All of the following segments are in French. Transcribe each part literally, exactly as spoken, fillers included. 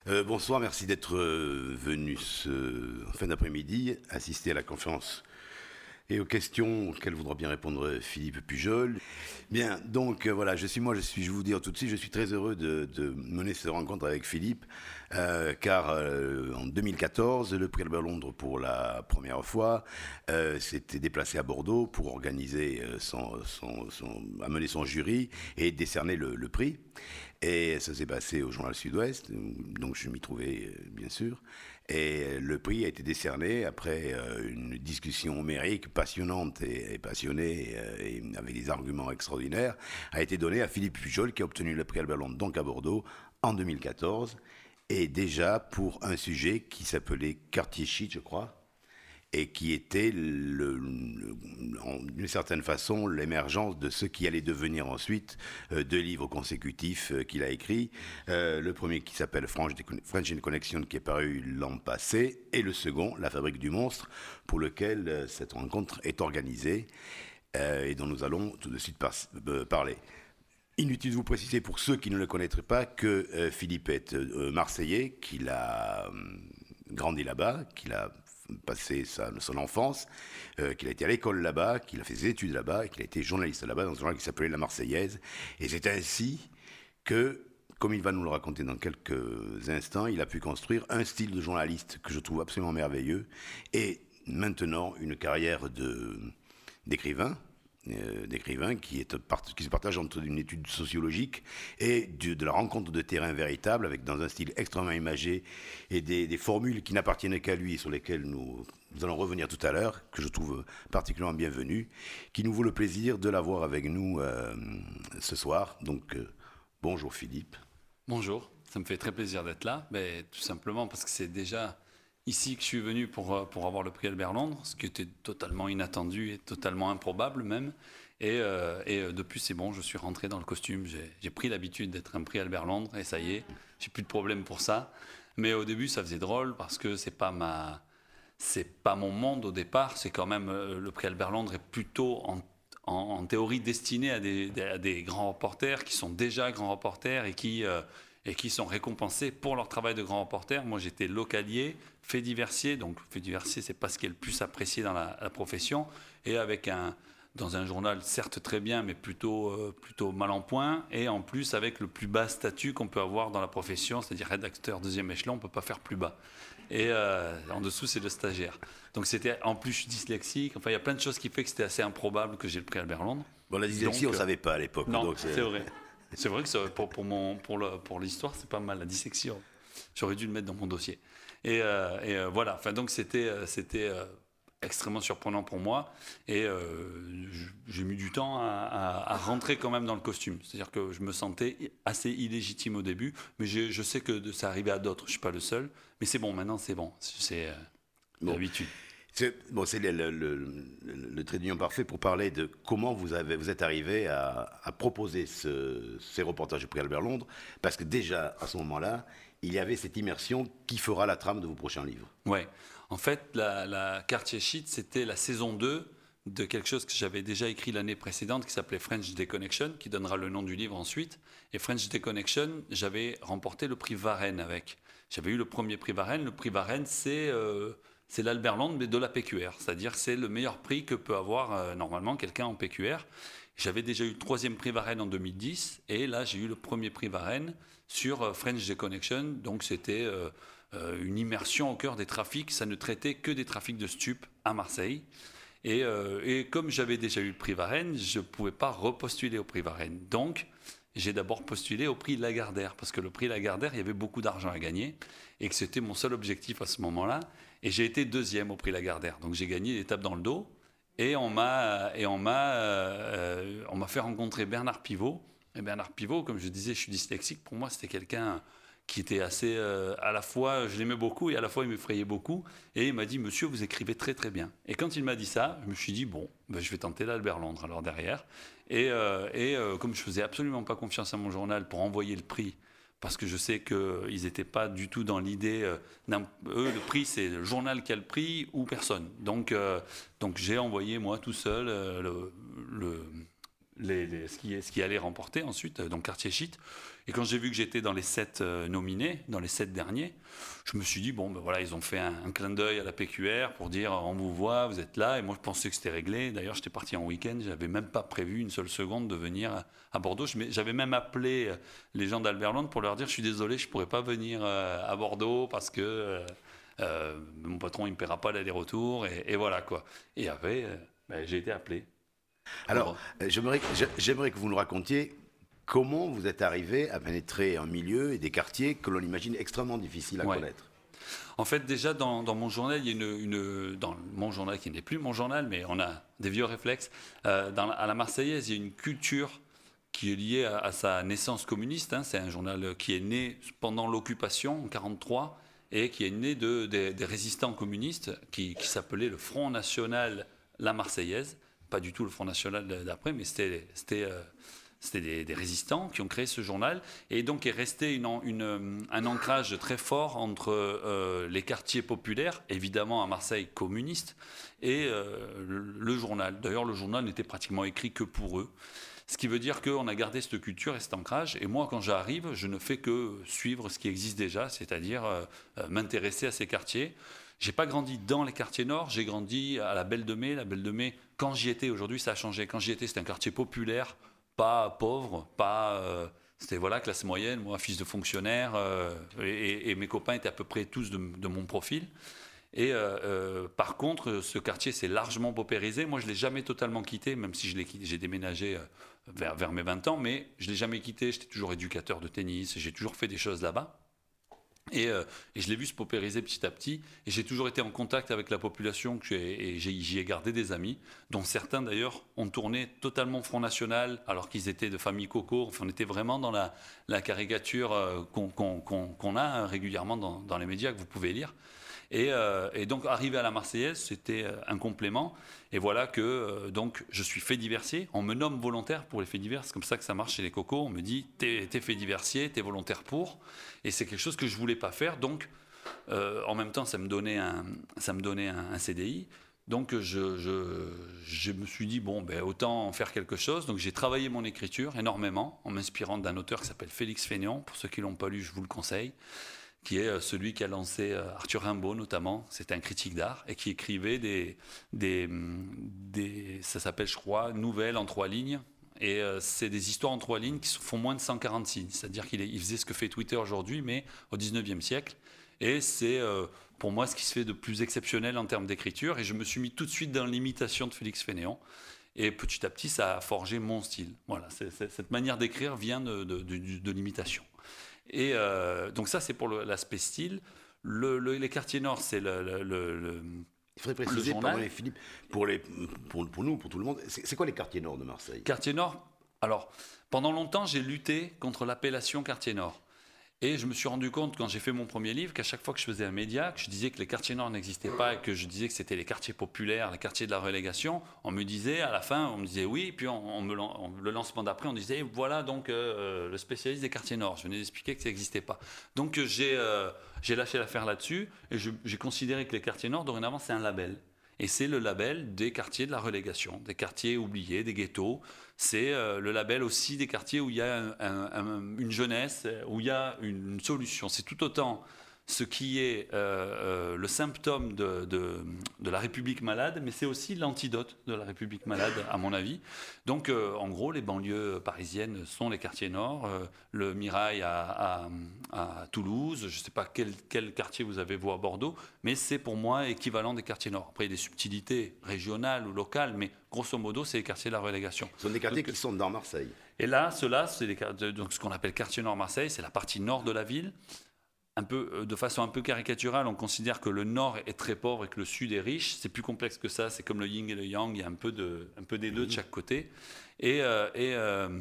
Euh, bonsoir, merci d'être euh, venu ce en fin d'après-midi assister à la conférence et aux questions auxquelles voudra bien répondre Philippe Pujol. Bien, donc euh, voilà, je suis moi, je suis, je vais vous dire tout de suite, je suis très heureux de, de mener cette rencontre avec Philippe, euh, car euh, en deux mille quatorze, le prix Albert Londres pour la première fois euh, s'était déplacé à Bordeaux pour organiser euh, son, son, son, amener son jury et décerner le, le prix. Et ça s'est passé au Journal Sud-Ouest, donc je m'y trouvais bien sûr. Et le prix a été décerné après euh, une discussion homérique passionnante et, et passionnée, euh, et avec des arguments extraordinaires, a été donné à Philippe Pujol, qui a obtenu le prix Albert Londres, donc à Bordeaux, en deux mille quatorze, et déjà pour un sujet qui s'appelait Quartier Shit, je crois, et qui était, le, le, en, d'une certaine façon, l'émergence de ce qui allait devenir ensuite euh, deux livres consécutifs euh, qu'il a écrits. Euh, le premier qui s'appelle French in Connection, qui est paru l'an passé, et le second, La Fabrique du Monstre, pour lequel euh, cette rencontre est organisée, euh, et dont nous allons tout de suite par, euh, parler. Inutile de vous préciser, pour ceux qui ne le connaîtraient pas, que euh, Philippe est euh, Marseillais, qu'il a euh, grandi là-bas, qu'il a passé sa, son enfance, euh, qu'il a été à l'école là-bas, qu'il a fait ses études là-bas, et qu'il a été journaliste là-bas dans un journal qui s'appelait La Marseillaise. Et c'est ainsi que, comme il va nous le raconter dans quelques instants, il a pu construire un style de journaliste que je trouve absolument merveilleux, et maintenant une carrière de, d'écrivain, Euh, d'écrivain qui, est, qui se partage entre une étude sociologique et de, de la rencontre de terrain véritable, avec dans un style extrêmement imagé et des, des formules qui n'appartiennent qu'à lui et sur lesquelles nous, nous allons revenir tout à l'heure, que je trouve particulièrement bienvenue, qui nous vaut le plaisir de l'avoir avec nous euh, ce soir. Donc euh, bonjour Philippe. Bonjour, ça me fait très plaisir d'être là, mais tout simplement parce que c'est déjà ici que je suis venu pour, pour avoir le prix Albert Londres, ce qui était totalement inattendu et totalement improbable même. Et, euh, et depuis, c'est bon, je suis rentré dans le costume. J'ai, j'ai pris l'habitude d'être un prix Albert Londres et ça y est, j'ai plus de problème pour ça. Mais au début, ça faisait drôle parce que c'est pas ma, c'est pas mon monde au départ. C'est quand même, le prix Albert Londres est plutôt en, en, en théorie destiné à des, à des grands reporters qui sont déjà grands reporters et qui... Euh, et qui sont récompensés pour leur travail de grand reporter. Moi, j'étais localier, fait diversier, donc fait diversier, c'est pas ce qui est le plus apprécié dans la, la profession, et avec un, dans un journal certes très bien, mais plutôt, euh, plutôt mal en point, et en plus avec le plus bas statut qu'on peut avoir dans la profession, c'est-à-dire rédacteur deuxième échelon, on peut pas faire plus bas. Et euh, en dessous, c'est le stagiaire. Donc c'était, en plus, je suis dyslexique, enfin, il y a plein de choses qui fait que c'était assez improbable que j'ai le prix Albert Londres. Bon, la dyslexie, donc, on ne euh, savait pas à l'époque. Non, donc c'est... c'est vrai. C'est vrai que ça, pour, pour, mon, pour, le, pour l'histoire, c'est pas mal, la dissection. J'aurais dû le mettre dans mon dossier. Et, euh, et euh, voilà, enfin, donc c'était, c'était euh, extrêmement surprenant pour moi. Et euh, j'ai mis du temps à, à, à rentrer quand même dans le costume. C'est-à-dire que je me sentais assez illégitime au début, mais je, je sais que ça arrivait à d'autres. Je ne suis pas le seul. Mais c'est bon, maintenant c'est bon. C'est euh, bon. L'habitude. C'est, bon, c'est le, le, le, le trait d'union parfait pour parler de comment vous, avez, vous êtes arrivé à, à proposer ce, ces reportages du prix Albert Londres, parce que déjà, à ce moment-là, il y avait cette immersion qui fera la trame de vos prochains livres. Oui. En fait, la, la Quartier Shit, c'était la saison deux de quelque chose que j'avais déjà écrit l'année précédente, qui s'appelait French Deconnection, qui donnera le nom du livre ensuite. Et French Deconnection, j'avais remporté le prix Varenne avec. J'avais eu le premier prix Varenne. Le prix Varenne, c'est... Euh, C'est l'Albert Londres, mais de la P Q R. C'est-à-dire c'est le meilleur prix que peut avoir euh, normalement quelqu'un en P Q R. J'avais déjà eu le troisième prix Varenne en deux mille dix. Et là, j'ai eu le premier prix Varenne sur euh, French Deconnection. Donc, c'était euh, euh, une immersion au cœur des trafics. Ça ne traitait que des trafics de stupes à Marseille. Et, euh, et comme j'avais déjà eu le prix Varenne, je ne pouvais pas repostuler au prix Varenne. Donc, j'ai d'abord postulé au prix Lagardère, parce que le prix Lagardère, il y avait beaucoup d'argent à gagner, et que c'était mon seul objectif à ce moment-là. Et j'ai été deuxième au prix Lagardère. Donc j'ai gagné des tapes dans le dos, et on m'a, et on m'a, euh, on m'a fait rencontrer Bernard Pivot. Et Bernard Pivot, comme je disais, je suis dyslexique, pour moi c'était quelqu'un qui était assez, euh, à la fois, je l'aimais beaucoup, et à la fois il m'effrayait beaucoup. Et il m'a dit, monsieur, vous écrivez très très bien. Et quand il m'a dit ça, je me suis dit, bon, ben, je vais tenter l'Albert Londres, alors derrière. Et, euh, et euh, comme je faisais absolument pas confiance à mon journal pour envoyer le prix, parce que je sais qu'ils n'étaient pas du tout dans l'idée, euh, eux, le prix, c'est le journal qui a le prix ou personne. Donc, euh, donc j'ai envoyé moi tout seul euh, le... le Les, les, ce, qui, ce qui allait remporter ensuite, donc Quartier Shit. Et quand j'ai vu que j'étais dans les sept euh, nominés, dans les sept derniers, je me suis dit, bon, ben voilà, ils ont fait un, un clin d'œil à la P Q R pour dire, on vous voit, vous êtes là. Et moi, je pensais que c'était réglé. D'ailleurs, j'étais parti en week-end, je n'avais même pas prévu une seule seconde de venir à, à Bordeaux. J'avais même appelé les gens d'Albert Londres pour leur dire, je suis désolé, je ne pourrais pas venir euh, à Bordeaux parce que euh, euh, mon patron, il ne me paiera pas l'aller-retour. Et, et voilà, quoi. Et après, euh, ben, j'ai été appelé. Alors, euh, j'aimerais, j'aimerais que vous nous racontiez comment vous êtes arrivé à pénétrer un milieu et des quartiers que l'on imagine extrêmement difficiles à ouais. connaître. En fait, déjà, dans, dans mon journal, il y a une, une... Dans mon journal, qui n'est plus mon journal, mais on a des vieux réflexes, euh, dans, à la Marseillaise, il y a une culture qui est liée à, à sa naissance communiste. Hein. C'est un journal qui est né pendant l'occupation, en mille neuf cent quarante-trois, et qui est né de, de, des résistants communistes, qui, qui s'appelait le Front National La Marseillaise. Pas du tout le Front National d'après, mais c'était... c'était euh, C'était des, des résistants qui ont créé ce journal et donc est resté une, une, un ancrage très fort entre euh, les quartiers populaires, évidemment à Marseille communistes, et euh, le, le journal. D'ailleurs, le journal n'était pratiquement écrit que pour eux. Ce qui veut dire qu'on a gardé cette culture et cet ancrage. Et moi, quand j'arrive, je ne fais que suivre ce qui existe déjà, c'est-à-dire euh, m'intéresser à ces quartiers. Je n'ai pas grandi dans les quartiers nord, j'ai grandi à la Belle de Mai. La Belle de Mai, quand j'y étais, aujourd'hui ça a changé. Quand j'y étais, c'était un quartier populaire, pas pauvre, pas... Euh, c'était voilà, classe moyenne, moi, fils de fonctionnaire, euh, et, et mes copains étaient à peu près tous de, de mon profil. Et euh, euh, par contre, ce quartier s'est largement paupérisé. Moi, je ne l'ai jamais totalement quitté, même si je l'ai quitté, j'ai déménagé euh, vers, vers mes vingt ans, mais je ne l'ai jamais quitté. J'étais toujours éducateur de tennis, j'ai toujours fait des choses là-bas. Et, euh, et je l'ai vu se paupériser petit à petit. Et j'ai toujours été en contact avec la population que et j'y ai gardé des amis, dont certains d'ailleurs ont tourné totalement Front National, alors qu'ils étaient de famille coco. Enfin, on était vraiment dans la, la caricature euh, qu'on qu'on, qu'on, qu'on a régulièrement dans, dans les médias, que vous pouvez lire. Et, euh, et donc, arriver à la Marseillaise, c'était euh, un complément. Et voilà que euh, donc, je suis fait diversier. On me nomme volontaire pour les faits divers. C'est comme ça que ça marche chez les cocos. On me dit, t'es, t'es fait diversier, t'es volontaire pour. Et c'est quelque chose que je ne voulais pas faire. Donc, euh, en même temps, ça me donnait un, ça me donnait un, un C D I. Donc, je, je, je me suis dit, bon, ben, autant en faire quelque chose. Donc, j'ai travaillé mon écriture énormément en m'inspirant d'un auteur qui s'appelle Félix Fénéon. Pour ceux qui ne l'ont pas lu, je vous le conseille. Qui est celui qui a lancé Arthur Rimbaud notamment, c'était un critique d'art, et qui écrivait des, des, des ça s'appelle je crois, nouvelles en trois lignes, et euh, c'est des histoires en trois lignes qui font moins de cent quarante signes, c'est-à-dire qu'il est, il faisait ce que fait Twitter aujourd'hui, mais au dix-neuvième siècle, et c'est euh, pour moi ce qui se fait de plus exceptionnel en termes d'écriture, et je me suis mis tout de suite dans l'imitation de Félix Fénéon, et petit à petit ça a forgé mon style. Voilà, c'est, c'est, cette manière d'écrire vient de, de, de, de l'imitation. Et euh, donc ça, c'est pour le, l'aspect style. Le, le, les quartiers nord, c'est le, le, le il faudrait préciser, pardon, Philippe, pour, les, pour, pour nous, pour tout le monde, c'est, c'est quoi les quartiers nord de Marseille ? Quartier nord, alors, pendant longtemps, j'ai lutté contre l'appellation quartier nord. Et je me suis rendu compte, quand j'ai fait mon premier livre, qu'à chaque fois que je faisais un média, que je disais que les quartiers nord n'existaient pas et que je disais que c'était les quartiers populaires, les quartiers de la relégation, on me disait, à la fin, on me disait oui, puis on, on me, on, le lancement d'après, on disait, voilà donc euh, le spécialiste des quartiers nord. Je venais d'expliquer que ça n'existait pas. Donc j'ai, euh, j'ai lâché l'affaire là-dessus et je, j'ai considéré que les quartiers nord, dorénavant, c'est un label. Et c'est le label des quartiers de la relégation, des quartiers oubliés, des ghettos. C'est euh, le label aussi des quartiers où il y a un, un, un, une jeunesse, où il y a une, une solution. C'est tout autant ce qui est euh, euh, le symptôme de, de, de la République malade, mais c'est aussi l'antidote de la République malade, à mon avis. Donc, euh, en gros, les banlieues parisiennes sont les quartiers nord. Euh, le Mirail à, à, à Toulouse, je ne sais pas quel, quel quartier vous avez, vous, à Bordeaux, mais c'est pour moi équivalent des quartiers nord. Après, il y a des subtilités régionales ou locales, mais grosso modo, c'est les quartiers de la relégation. Ce sont des quartiers donc, qui sont dans Marseille. Et là, ceux-là, c'est les, donc, ce qu'on appelle quartier nord Marseille, c'est la partie nord de la ville. Un peu, de façon un peu caricaturale, on considère que le nord est très pauvre et que le sud est riche. C'est plus complexe que ça, c'est comme le yin et le yang, il y a un peu, de, un peu des deux de chaque côté. Et, euh, et euh,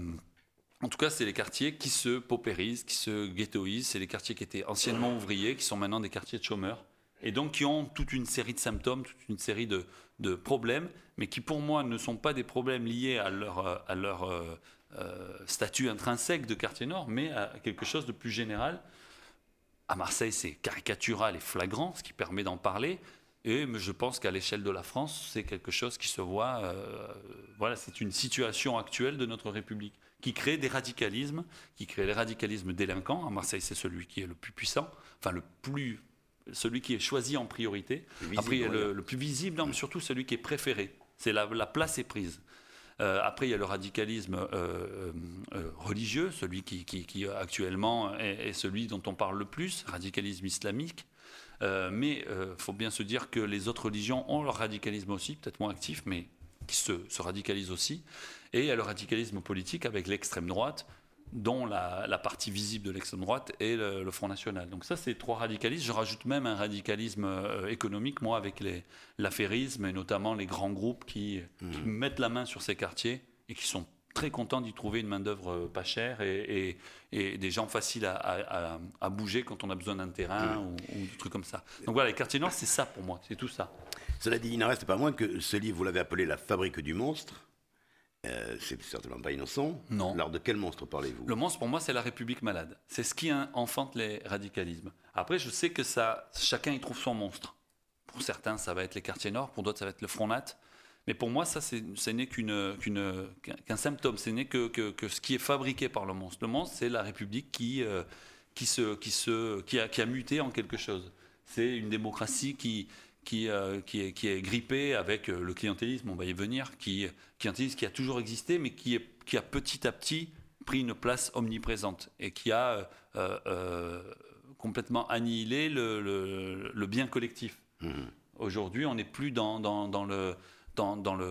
en tout cas, c'est les quartiers qui se paupérisent, qui se ghettoisent. C'est les quartiers qui étaient anciennement ouvriers, qui sont maintenant des quartiers de chômeurs. Et donc qui ont toute une série de symptômes, toute une série de, de problèmes, mais qui pour moi ne sont pas des problèmes liés à leur, à leur euh, euh, statut intrinsèque de quartier nord, mais à quelque chose de plus général. À Marseille, c'est caricatural et flagrant, ce qui permet d'en parler. Et je pense qu'à l'échelle de la France, c'est quelque chose qui se voit. Euh, voilà, c'est une situation actuelle de notre République qui crée des radicalismes, qui crée les radicalismes délinquants. À Marseille, c'est celui qui est le plus puissant, enfin le plus, celui qui est choisi en priorité. Visible, Après, il y a ouais. le, le plus visible, non, mais surtout celui qui est préféré. C'est la, la place est prise. Euh, après, il y a le radicalisme euh, euh, religieux, celui qui, qui, qui actuellement est, est celui dont on parle le plus, radicalisme islamique. Euh, mais il euh, faut bien se dire que les autres religions ont leur radicalisme aussi, peut-être moins actif, mais qui se, se radicalisent aussi. Et il y a le radicalisme politique avec l'extrême droite, dont la, la partie visible de l'extrême droite est le, le Front National. Donc ça, c'est trois radicalismes. Je rajoute même un radicalisme euh, économique, moi, avec les, l'affairisme et notamment les grands groupes qui, mmh. qui mettent la main sur ces quartiers et qui sont très contents d'y trouver une main-d'œuvre pas chère et, et, et des gens faciles à, à, à bouger quand on a besoin d'un terrain mmh. ou, ou des trucs comme ça. Donc voilà, les quartiers nord, c'est ça pour moi, c'est tout ça. Cela dit, il n'en reste pas moins que ce livre, vous l'avez appelé La fabrique du monstre. Euh, c'est certainement pas innocent. Non. Alors de quel monstre parlez-vous ? Le monstre, pour moi, c'est la République malade. C'est ce qui enfante les radicalismes. Après, je sais que ça, chacun y trouve son monstre. Pour certains, ça va être les quartiers nord, pour d'autres, ça va être le Front Nat. Mais pour moi, ça, c'est, ce n'est qu'une, qu'une, qu'un symptôme. Ce n'est que, que, que ce qui est fabriqué par le monstre. Le monstre, c'est la République qui, euh, qui, se, qui, se, qui, a, qui a muté en quelque chose. C'est une démocratie qui... Qui, euh, qui, est, qui est grippé avec euh, le clientélisme, on va y venir, qui, clientélisme qui a toujours existé, mais qui, est, qui a petit à petit pris une place omniprésente et qui a euh, euh, complètement annihilé le, le, le bien collectif. Mmh. Aujourd'hui, on n'est plus dans, dans, dans, le, dans, dans le,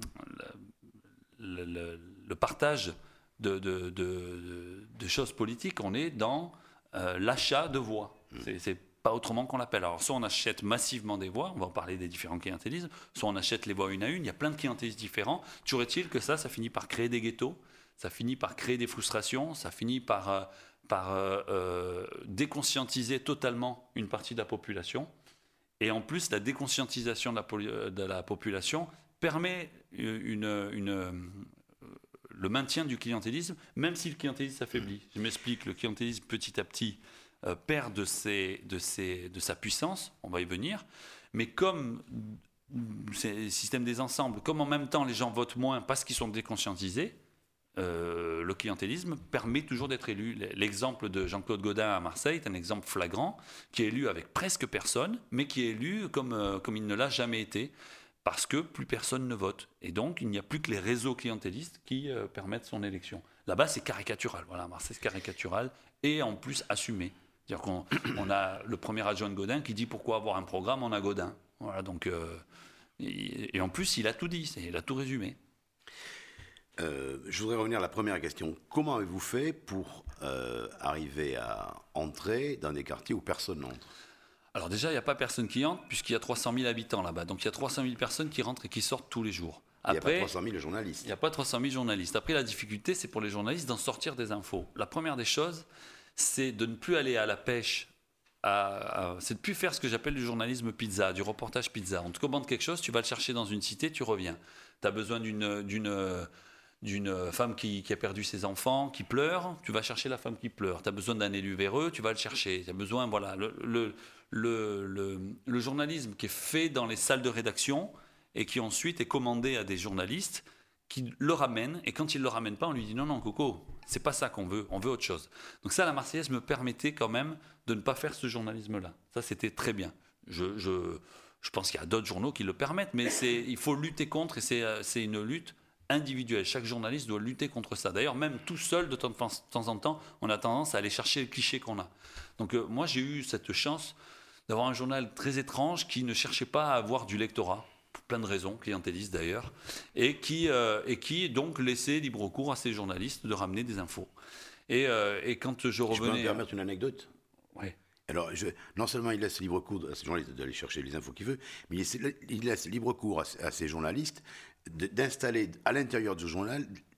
le, le, le partage de, de, de, de choses politiques, on est dans euh, l'achat de voix. Mmh. C'est, c'est pas autrement qu'on l'appelle. Alors, soit on achète massivement des voix, on va en parler des différents clientélismes, soit on achète les voix une à une, il y a plein de clientélismes différents. Toujours est-il que ça, ça finit par créer des ghettos, ça finit par créer des frustrations, ça finit par, euh, par euh, euh, déconscientiser totalement une partie de la population. Et en plus, la déconscientisation de la, de la population permet une, une, une, le maintien du clientélisme, même si le clientélisme s'affaiblit. Je m'explique, le clientélisme, petit à petit, Euh, perd de, ses, de, ses, de sa puissance, on va y venir, mais comme c'est le système des ensembles, comme en même temps les gens votent moins parce qu'ils sont déconscientisés, euh, le clientélisme permet toujours d'être élu. L'exemple de Jean-Claude Gaudin à Marseille est un exemple flagrant, qui est élu avec presque personne, mais qui est élu comme, euh, comme il ne l'a jamais été, parce que plus personne ne vote. Et donc, il n'y a plus que les réseaux clientélistes qui euh, permettent son élection. Là-bas, c'est caricatural. Voilà, Marseille, c'est caricatural et en plus assumé. C'est-à-dire qu'on on a le premier adjoint de Gaudin qui dit pourquoi avoir un programme, on a Gaudin. Voilà, donc, euh, et, et en plus, il a tout dit, il a tout résumé. Euh, je voudrais revenir à la première question. Comment avez-vous fait pour euh, arriver à entrer dans des quartiers où personne n'entre ? Alors déjà, il n'y a pas personne qui entre puisqu'il y a trois cent mille habitants là-bas. Donc il y a trois cent mille personnes qui rentrent et qui sortent tous les jours. Après, il n'y a pas trois cent mille journalistes. Il n'y a pas trois cent mille journalistes. Après, la difficulté, c'est pour les journalistes d'en sortir des infos. La première des choses, c'est de ne plus aller à la pêche, à, à, c'est de ne plus faire ce que j'appelle du journalisme pizza, du reportage pizza. On te commande quelque chose, tu vas le chercher dans une cité, tu reviens. Tu as besoin d'une, d'une, d'une femme qui, qui a perdu ses enfants, qui pleure, tu vas chercher la femme qui pleure. Tu as besoin d'un élu véreux, tu vas le chercher. Tu as besoin, voilà, le, le, le, le, le journalisme qui est fait dans les salles de rédaction et qui ensuite est commandé à des journalistes qui le ramènent, et quand ils ne le ramènent pas, on lui dit non, non, Coco, c'est pas ça qu'on veut, on veut autre chose. Donc ça, la Marseillaise me permettait quand même de ne pas faire ce journalisme-là. Ça, c'était très bien. Je, je, je pense qu'il y a d'autres journaux qui le permettent, mais c'est, il faut lutter contre, et c'est, c'est une lutte individuelle. Chaque journaliste doit lutter contre ça. D'ailleurs, même tout seul, de temps, de temps en temps, on a tendance à aller chercher le cliché qu'on a. Donc euh, moi, j'ai eu cette chance d'avoir un journal très étrange qui ne cherchait pas à avoir du lectorat, pour plein de raisons, clientélistes d'ailleurs, et qui, euh, et qui donc laissait libre cours à ces journalistes de ramener des infos. Et, euh, et quand je revenais... Je peux me permettre une anecdote ? Oui. Alors, je, non seulement il laisse libre cours à ces journalistes d'aller chercher les infos qu'il veut, mais il laisse, il laisse libre cours à, à ces journalistes de, d'installer à l'intérieur du journal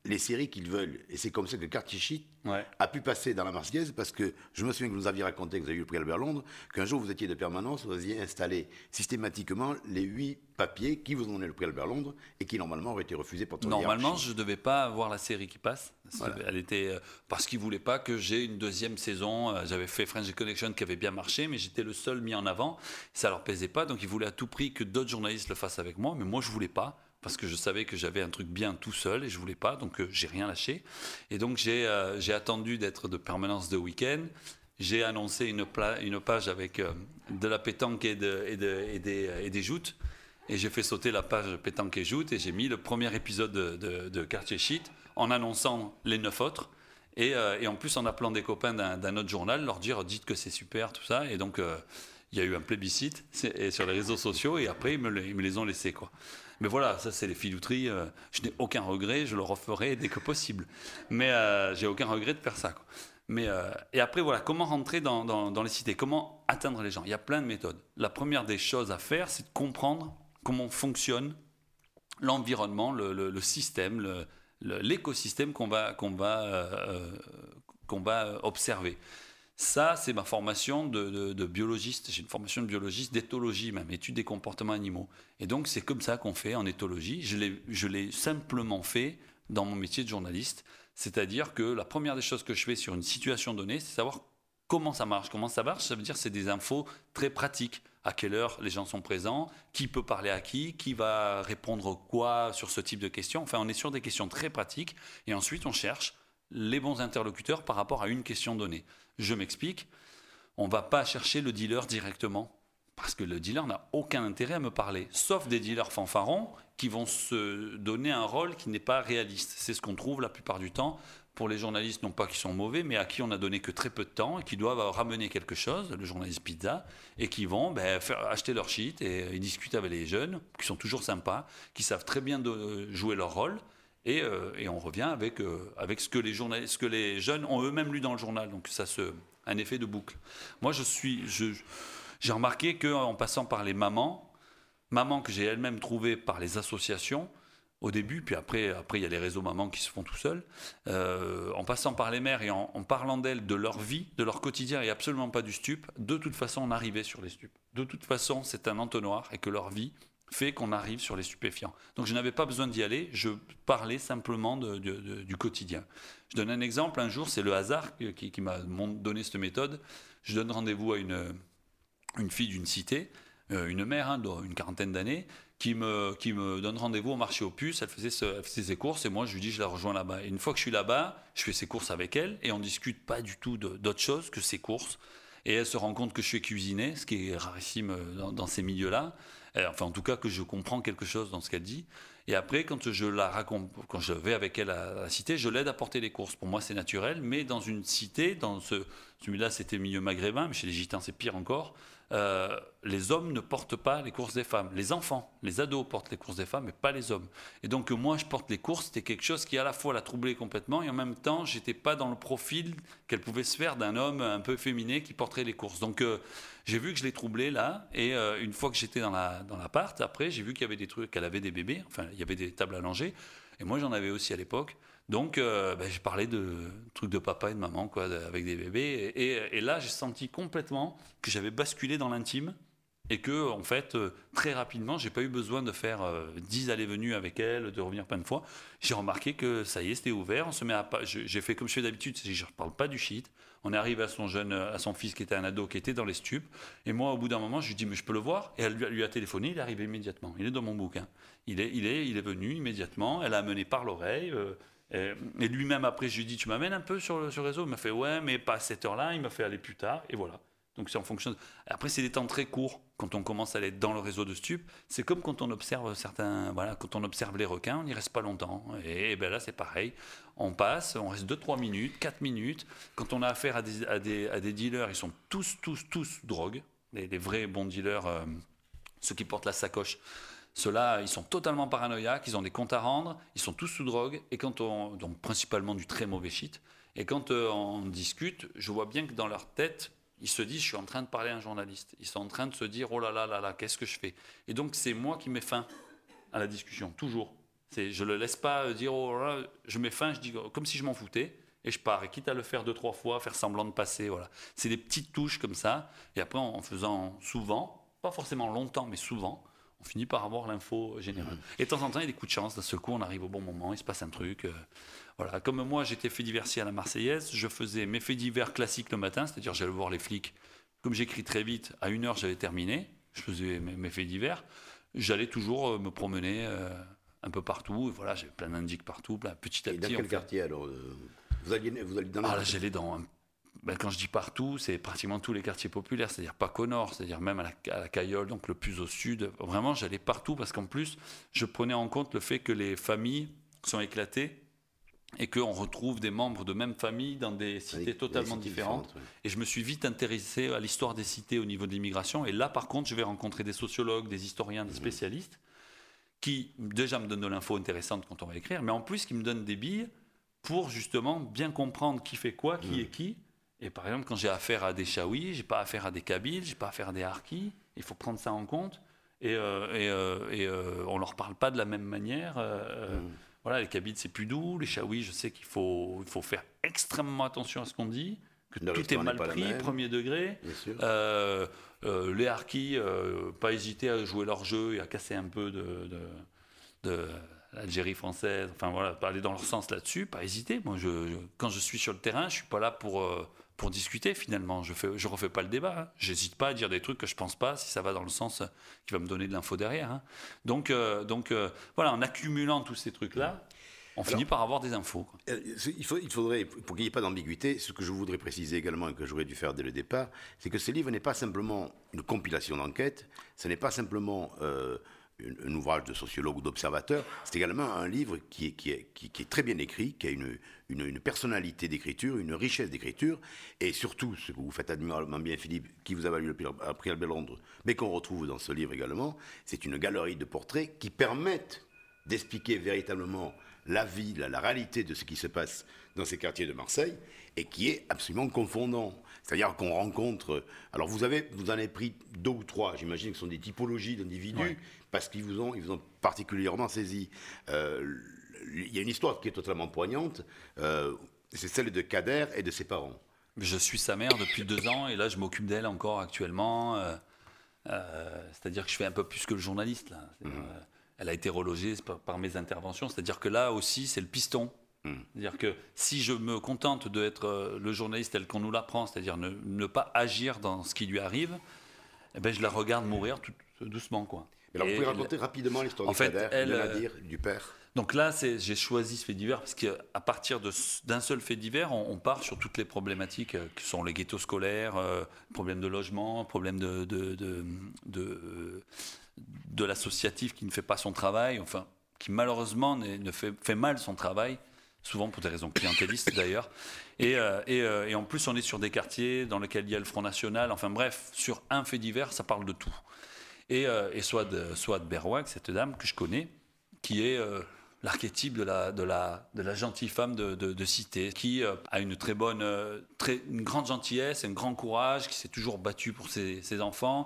les séries qu'ils veulent. Et c'est comme ça que Quartier Shit Ouais. a pu passer dans la Marseillaise, parce que je me souviens que vous nous aviez raconté, que vous avez eu le prix Albert Londres, qu'un jour vous étiez de permanence, vous aviez installé systématiquement les huit papiers qui vous ont donné le prix Albert Londres et qui normalement auraient été refusés par toute Normalement, hiérarchie. je ne devais pas voir la série qui passe. Voilà. Elle était, euh, parce qu'ils ne voulaient pas que j'ai une deuxième saison. Euh, J'avais fait French Connection qui avait bien marché, mais j'étais le seul mis en avant. Ça ne leur plaisait pas, donc ils voulaient à tout prix que d'autres journalistes le fassent avec moi, mais moi je ne voulais pas. Parce que je savais que j'avais un truc bien tout seul et je voulais pas, donc euh, j'ai rien lâché. Et donc j'ai euh, j'ai attendu d'être de permanence de week-end. J'ai annoncé une, pla- une page avec euh, de la pétanque et, de, et, de, et, des, et des joutes. Et j'ai fait sauter la page pétanque et joutes et j'ai mis le premier épisode de, de, de Quartier Shit en annonçant les neuf autres. Et, euh, et en plus en appelant des copains d'un, d'un autre journal, leur dire dites que c'est super, tout ça. Et donc euh, il y a eu un plébiscite et sur les réseaux sociaux et après ils me, les, ils me les ont laissés, quoi. Mais voilà, ça c'est les filouteries. Euh, je n'ai aucun regret, je le referai dès que possible. Mais euh, j'ai aucun regret de faire ça, quoi. Mais, euh, et après, voilà, comment rentrer dans, dans, dans les cités, comment atteindre les gens. Il y a plein de méthodes. La première des choses à faire, c'est de comprendre comment fonctionne l'environnement, le, le, le système, le, le, l'écosystème qu'on va, qu'on va, euh, qu'on va observer. Ça, c'est ma formation de, de, de biologiste. J'ai une formation de biologiste, d'éthologie même, étude des comportements animaux. Et donc, c'est comme ça qu'on fait en éthologie. Je l'ai, je l'ai simplement fait dans mon métier de journaliste. C'est-à-dire que la première des choses que je fais sur une situation donnée, c'est savoir comment ça marche. Comment ça marche, ça veut dire que c'est des infos très pratiques. À quelle heure les gens sont présents, qui peut parler à qui, qui va répondre quoi sur ce type de questions. Enfin, on est sur des questions très pratiques. Et ensuite, on cherche les bons interlocuteurs par rapport à une question donnée. Je m'explique, on ne va pas chercher le dealer directement, parce que le dealer n'a aucun intérêt à me parler, sauf des dealers fanfarons qui vont se donner un rôle qui n'est pas réaliste. C'est ce qu'on trouve la plupart du temps pour les journalistes, non pas qui sont mauvais, mais à qui on n'a donné que très peu de temps et qui doivent ramener quelque chose, le journaliste pizza, et qui vont ben, faire, acheter leur shit et ils discutent avec les jeunes, qui sont toujours sympas, qui savent très bien de, jouer leur rôle. Et, euh, et on revient avec, euh, avec ce, que les journalistes, ce que les jeunes ont eux-mêmes lu dans le journal. Donc ça se, un effet de boucle. Moi, je suis, je, j'ai remarqué qu'en passant par les mamans, mamans que j'ai elles-mêmes trouvées par les associations, au début, puis après, après il y a les réseaux mamans qui se font tout seuls, euh, en passant par les mères et en, en parlant d'elles, de leur vie, de leur quotidien, et absolument pas du stup, de toute façon, on arrivait sur les stupes. De toute façon, c'est un entonnoir et que leur vie fait qu'on arrive sur les stupéfiants. Donc je n'avais pas besoin d'y aller, je parlais simplement de, de, de, du quotidien. Je donne un exemple, un jour, c'est le hasard qui, qui m'a donné cette méthode. Je donne rendez-vous à une, une fille d'une cité, euh, une mère hein, d'une quarantaine d'années, qui me, qui me donne rendez-vous au marché aux puces, elle faisait, ce, elle faisait ses courses et moi je lui dis je la rejoins là-bas. Et une fois que je suis là-bas, je fais ses courses avec elle et on ne discute pas du tout de, d'autre chose que ses courses. Et elle se rend compte que je suis cuisiné, ce qui est rarissime dans, dans ces milieux-là. Enfin, en tout cas, que je comprends quelque chose dans ce qu'elle dit. Et après, quand je la raconte, quand je vais avec elle à la cité, je l'aide à porter les courses. Pour moi, c'est naturel. Mais dans une cité, dans ce, celui-là, c'était milieu maghrébin, mais chez les gitans, c'est pire encore. Euh, les hommes ne portent pas les courses des femmes. Les enfants, les ados portent les courses des femmes, mais pas les hommes. Et donc, moi, je porte les courses, c'était quelque chose qui, à la fois, la troublait complètement, et en même temps, j'étais pas dans le profil qu'elle pouvait se faire d'un homme un peu féminin qui porterait les courses. Donc, euh, j'ai vu que je l'ai troublée là, et euh, une fois que j'étais dans, la, dans l'appart, après, j'ai vu qu'il y avait des trucs, qu'elle avait des bébés, enfin, il y avait des tables à langer, et moi, j'en avais aussi à l'époque. Donc, euh, ben, j'ai parlé de trucs de papa et de maman, quoi, avec des bébés. Et, et, et là, j'ai senti complètement que j'avais basculé dans l'intime et que, en fait, euh, très rapidement, j'ai pas eu besoin de faire euh, dix allées-venues avec elle, de revenir plein de fois. J'ai remarqué que ça y est, c'était ouvert. On se met à pas. J'ai fait comme je fais d'habitude, je ne parle pas du shit. On est arrivé à son jeune, à son fils qui était un ado, qui était dans les stupes. Et moi, au bout d'un moment, je lui dis mais je peux le voir. Et elle lui, lui a téléphoné. Il est arrivé immédiatement. Il est dans mon bouquin. Il est, il est, il est venu immédiatement. Elle a amené par l'oreille. Euh, Et lui-même, après, je lui ai dit, tu m'amènes un peu sur le, sur le réseau? Il m'a fait, ouais, mais pas à cette heure-là. Il m'a fait aller plus tard. Et voilà. Donc, c'est en fonction. De... Après, c'est des temps très courts. Quand on commence à aller dans le réseau de stupes, c'est comme quand on observe certains. Voilà, quand on observe les requins, on n'y reste pas longtemps. Et, et ben là, c'est pareil. On passe, on reste deux trois minutes, quatre minutes. Quand on a affaire à des, à des, à des dealers, ils sont tous, tous, tous drogue. Les, les vrais bons dealers, euh, ceux qui portent la sacoche. Ceux-là, ils sont totalement paranoïaques, ils ont des comptes à rendre, ils sont tous sous drogue, et quand on, donc principalement du très mauvais shit. Et quand euh, on discute, je vois bien que dans leur tête, ils se disent, je suis en train de parler à un journaliste. Ils sont en train de se dire, oh là là là là, qu'est-ce que je fais? Et donc c'est moi qui mets fin à la discussion, toujours. C'est, je ne le laisse pas dire, oh là, je mets fin, je dis comme si je m'en foutais, et je pars. Et quitte à le faire deux, trois fois, faire semblant de passer, voilà. C'est des petites touches comme ça. Et après, en faisant souvent, pas forcément longtemps, mais souvent, on finit par avoir l'info générale. Mmh. Et de temps en temps, il y a des coups de chance. D'un seul coup, on arrive au bon moment, il se passe un truc. Euh, voilà. Comme moi, j'étais fait diversier à la Marseillaise, je faisais mes faits divers classiques le matin, c'est-à-dire j'allais voir les flics. Comme j'écris très vite, à une heure, j'avais terminé. Je faisais mes, mes faits divers. J'allais toujours me promener euh, un peu partout. Et voilà, j'avais plein d'indices partout, plein, petit à et petit. Dans quel fait... quartier alors euh, vous, alliez, vous alliez dans Ah là, j'allais dans... Ben, quand je dis partout, c'est pratiquement tous les quartiers populaires, c'est-à-dire pas qu'au nord, c'est-à-dire même à la, à la Caillole, donc le plus au sud. Vraiment, j'allais partout parce qu'en plus, je prenais en compte le fait que les familles sont éclatées et qu'on retrouve des membres de même famille dans des cités oui, totalement des cités différentes. différentes oui. Et je me suis vite intéressé à l'histoire des cités au niveau de l'immigration. Et là, par contre, je vais rencontrer des sociologues, des historiens, des spécialistes qui, déjà, me donnent de l'info intéressante quand on va écrire, mais en plus, qui me donnent des billes pour justement bien comprendre qui fait quoi, qui mmh. est qui. Et par exemple, quand j'ai affaire à des Chaouis, j'ai pas affaire à des Kabyles, j'ai pas affaire à des Harkis. Il faut prendre ça en compte. Et, euh, et, euh, et euh, on leur parle pas de la même manière. Euh, mmh. Voilà, les Kabyles, c'est plus doux. Les Chaouis, je sais qu'il faut, il faut faire extrêmement attention à ce qu'on dit, que non, tout est mal pris, premier degré. Euh, euh, les Harkis, euh, pas hésiter à jouer leur jeu et à casser un peu de, de, de l'Algérie française. Enfin voilà, pas aller dans leur sens là-dessus, pas hésiter. Moi, je, je, quand je suis sur le terrain, je suis pas là pour euh, pour discuter finalement. Je fais, je refais pas le débat. Hein. J'hésite pas à dire des trucs que je pense pas si ça va dans le sens qui va me donner de l'info derrière. Hein. Donc euh, donc euh, voilà, en accumulant tous ces trucs là. On Alors, finit par avoir des infos. Quoi. Il, faut, il faudrait, pour qu'il n'y ait pas d'ambiguïté, ce que je voudrais préciser également et que j'aurais dû faire dès le départ, c'est que ce livre n'est pas simplement une compilation d'enquêtes, ce n'est pas simplement euh, un, un ouvrage de sociologue ou d'observateur, c'est également un livre qui est, qui est, qui, qui est très bien écrit, qui a une, une, une personnalité d'écriture, une richesse d'écriture, et surtout, ce que vous faites admirablement bien, Philippe, qui vous a valu le prix Albert Londres, mais qu'on retrouve dans ce livre également, c'est une galerie de portraits qui permettent d'expliquer véritablement la vie, la, la réalité de ce qui se passe dans ces quartiers de Marseille et qui est absolument confondant. C'est-à-dire qu'on rencontre... Alors vous, avez, vous en avez pris deux ou trois, j'imagine que ce sont des typologies d'individus, ouais. parce qu'ils vous ont, ils vous ont particulièrement saisi. Euh, il y a une histoire qui est totalement poignante, euh, c'est celle de Kader et de ses parents. Je suis sa mère depuis deux ans et là je m'occupe d'elle encore actuellement. Euh, euh, c'est-à-dire que je fais un peu plus que le journaliste, là. Mmh. Euh, Elle a été relogée par, par mes interventions, c'est-à-dire que là aussi, c'est le piston. Mmh. C'est-à-dire que si je me contente d'être euh, le journaliste tel qu'on nous l'apprend, c'est-à-dire ne, ne pas agir dans ce qui lui arrive, eh ben, je la regarde mourir tout, tout doucement. Quoi. Mais alors, vous pouvez raconter elle, rapidement l'histoire en de fait, Kader, elle, de Nadir, du père. Donc là, c'est, j'ai choisi ce fait divers parce qu'à partir de, d'un seul fait divers, on, on part sur toutes les problématiques euh, qui sont les ghettos scolaires, euh, problèmes de logement, problèmes de... de, de, de euh, de l'associatif qui ne fait pas son travail, enfin, qui malheureusement ne fait, fait mal son travail, souvent pour des raisons clientélistes d'ailleurs. Et, euh, et, euh, et en plus, on est sur des quartiers dans lesquels il y a le Front National. Enfin bref, sur un fait divers, ça parle de tout. Et, euh, et Souad, Souad Berwag, cette dame que je connais, qui est euh, l'archétype de la, de, la, de la gentille femme de, de, de cité, qui euh, a une très bonne, euh, très, une grande gentillesse, un grand courage, qui s'est toujours battue pour ses, ses enfants,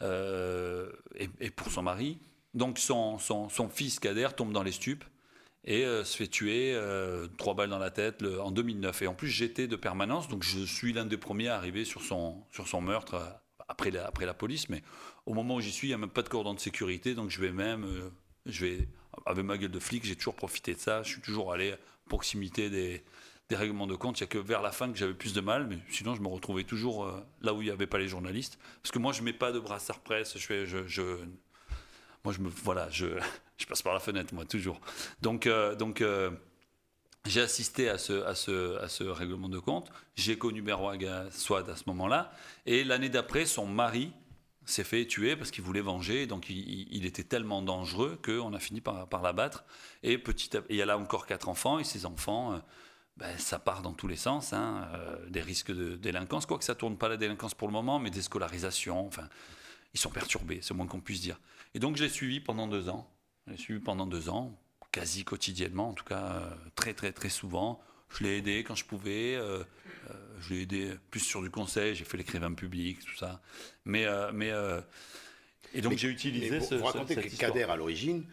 Euh, et, et pour son mari. Donc son, son, son fils Kader tombe dans les stupes et euh, se fait tuer, euh, trois balles dans la tête le, en deux mille neuf. Et en plus j'étais de permanence, donc je suis l'un des premiers à arriver sur son, sur son meurtre euh, après, la, après la police, mais au moment où j'y suis, il n'y a même pas de cordon de sécurité, donc je vais même, euh, je vais, avec ma gueule de flic, j'ai toujours profité de ça, je suis toujours allé à proximité des... des règlements de compte, il n'y a que vers la fin que j'avais plus de mal, mais sinon je me retrouvais toujours euh, là où il n'y avait pas les journalistes, parce que moi je ne mets pas de brassard presse, je fais, je, je, moi je me, voilà, je, je passe par la fenêtre, moi toujours. Donc, euh, donc euh, j'ai assisté à ce, à, ce, à ce règlement de compte, j'ai connu Berwag Souad à ce moment-là, et l'année d'après, son mari s'est fait tuer parce qu'il voulait venger, donc il, il était tellement dangereux qu'on a fini par, par l'abattre, et petit à, et il y a là encore quatre enfants, et ces enfants... Euh, Ben, ça part dans tous les sens, hein, euh, des risques de délinquance, quoique ça ne tourne pas la délinquance pour le moment, mais des scolarisations, enfin, ils sont perturbés, c'est le moins qu'on puisse dire. Et donc je l'ai suivi pendant deux ans, je l'ai suivi pendant deux ans, quasi quotidiennement, en tout cas euh, très très très souvent. Je l'ai aidé quand je pouvais, euh, euh, je l'ai aidé plus sur du conseil, j'ai fait l'écrivain public, tout ça. Mais, euh, mais euh, et donc mais, j'ai utilisé mais ce, vous racontez cette que histoire. Kader à l'origine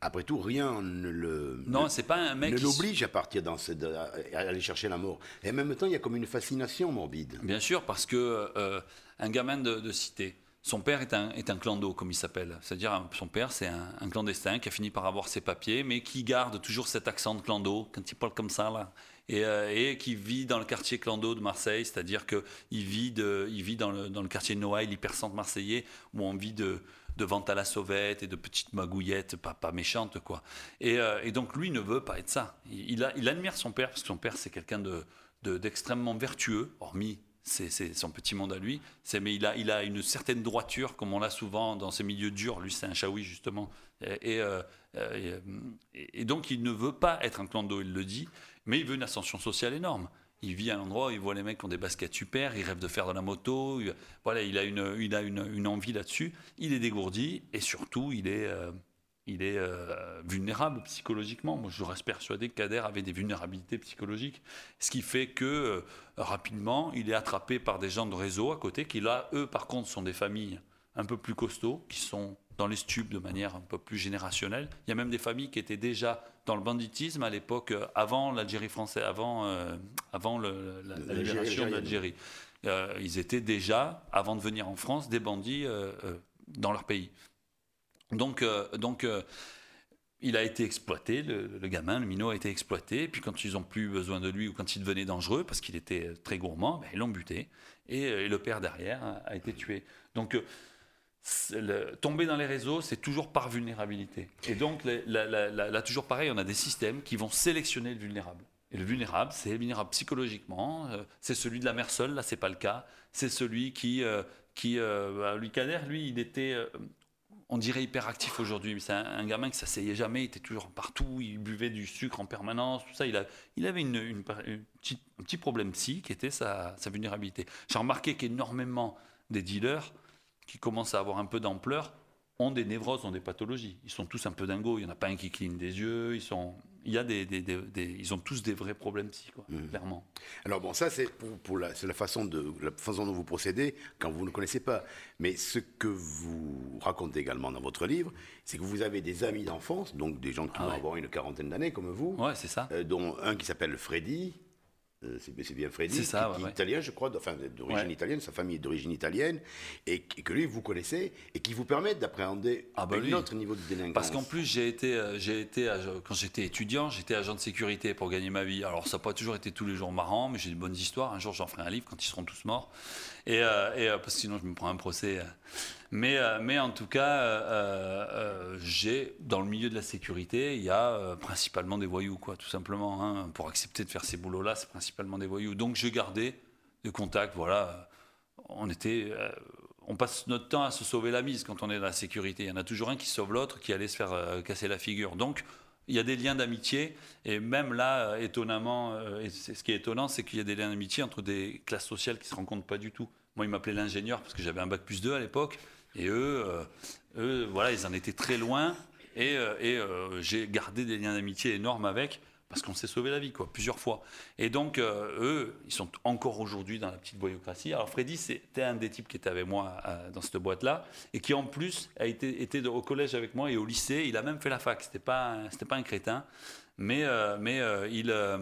après tout, rien ne le Non, ne, c'est pas un mec ne qui... l'oblige à partir dans ce, à aller chercher la mort. Et en même temps, il y a comme une fascination morbide. Bien sûr, parce que euh, un gamin de, de cité, son père est un, est un clando, comme il s'appelle. C'est-à-dire, un- son père, c'est un, un clandestin qui a fini par avoir ses papiers, mais qui garde toujours cet accent de clando, quand il parle comme ça, là. Et, euh, et qui vit dans le quartier clando de Marseille, c'est-à-dire qu'il vit, de, il vit dans, le, dans le quartier de Noailles, l'hypercentre marseillais, où on vit de, de vente à la sauvette et de petites magouillettes, pas, pas méchantes, quoi. Et, euh, et donc, lui ne veut pas être ça. Il, il, a, il admire son père, parce que son père, c'est quelqu'un de, de, d'extrêmement vertueux, hormis c'est, c'est son petit monde à lui, c'est, mais il a, il a une certaine droiture, comme on l'a souvent dans ces milieux durs. Lui, c'est un chaoui, justement. Et, et, euh, et, et donc, il ne veut pas être un clando, il le dit, mais il veut une ascension sociale énorme. Il vit à un endroit où il voit les mecs qui ont des baskets super, il rêve de faire de la moto, il, voilà, il a, une, il a une, une envie là-dessus. Il est dégourdi et surtout, il est... Euh, il est euh, vulnérable psychologiquement. Moi, je reste persuadé que Kader avait des vulnérabilités psychologiques, ce qui fait que euh, rapidement, il est attrapé par des gens de réseau à côté, qui là, eux, par contre, sont des familles un peu plus costauds, qui sont dans les stupes de manière un peu plus générationnelle. Il y a même des familles qui étaient déjà dans le banditisme à l'époque, euh, avant l'Algérie française, avant, euh, avant le, la, la libération de l'Algérie. Euh, ils étaient déjà, avant de venir en France, des bandits euh, euh, dans leur pays. Donc, euh, donc euh, il a été exploité, le, le gamin, le minot a été exploité. Et puis quand ils n'ont plus besoin de lui ou quand il devenait dangereux, parce qu'il était très gourmand, ben, ils l'ont buté. Et, et le père derrière a, a été tué. Donc, euh, le, tomber dans les réseaux, c'est toujours par vulnérabilité. Et donc, là, là, là, là, toujours pareil, on a des systèmes qui vont sélectionner le vulnérable. Et le vulnérable, c'est le vulnérable psychologiquement. Euh, c'est celui de la mère seule, là, c'est pas le cas. C'est celui qui, euh, qui euh, bah, lui, Kader, lui, il était... Euh, on dirait hyperactif aujourd'hui. C'est un, un gamin qui s'asseyait jamais, il était toujours partout, il buvait du sucre en permanence, tout ça. Il, a, il avait une, une, une petite, un petit problème psy qui était sa, sa vulnérabilité. J'ai remarqué qu'énormément des dealers qui commencent à avoir un peu d'ampleur ont des névroses, ont des pathologies. Ils sont tous un peu dingos. Il n'y en a pas un qui cligne des yeux. Ils, sont, il y a des, des, des, des, ils ont tous des vrais problèmes psy, quoi, mmh. clairement. Alors bon, ça c'est pour, pour la, c'est la façon de la façon dont vous procédez quand vous ne connaissez pas. Mais ce que vous racontez également dans votre livre, c'est que vous avez des amis d'enfance, donc des gens qui ah vont ouais. avoir une quarantaine d'années comme vous. Ouais, c'est ça. Euh, dont un qui s'appelle Freddy. C'est, c'est bien Freddy, c'est ça, qui, qui ouais, est italien, je crois, enfin d'origine ouais. italienne, sa famille est d'origine italienne, et, et que lui vous connaissez, et qui vous permet d'appréhender ah bah un lui. autre niveau de délinquance. Parce qu'en plus, j'ai été, j'ai été, quand j'étais étudiant, j'étais agent de sécurité pour gagner ma vie. Alors ça n'a pas toujours été tous les jours marrant, mais j'ai de bonnes histoires. Un jour, j'en ferai un livre quand ils seront tous morts, et, euh, et parce que sinon je me prends un procès. Mais, euh, mais en tout cas, euh, euh, j'ai, dans le milieu de la sécurité, il y a euh, principalement des voyous, quoi, tout simplement. Hein. Pour accepter de faire ces boulots-là, c'est principalement des voyous. Donc, je gardais des contacts. Voilà, on était, euh, on passe notre temps à se sauver la mise quand on est dans la sécurité. Il y en a toujours un qui sauve l'autre, qui allait se faire euh, casser la figure. Donc, il y a des liens d'amitié. Et même là, euh, étonnamment, euh, et c'est, ce qui est étonnant, c'est qu'il y a des liens d'amitié entre des classes sociales qui ne se rencontrent pas du tout. Moi, ils m'appelaient l'ingénieur parce que j'avais un bac plus deux à l'époque. Et eux, euh, eux, voilà, ils en étaient très loin. Et, euh, et euh, j'ai gardé des liens d'amitié énormes avec, parce qu'on s'est sauvé la vie, quoi, plusieurs fois. Et donc, euh, eux, ils sont encore aujourd'hui dans la petite voyocratie. Alors, Freddy, c'était un des types qui était avec moi euh, dans cette boîte-là, et qui, en plus, a été, était au collège avec moi et au lycée. Il a même fait la fac. C'était pas un, c'était pas un crétin. Mais, euh, mais euh, il... Euh,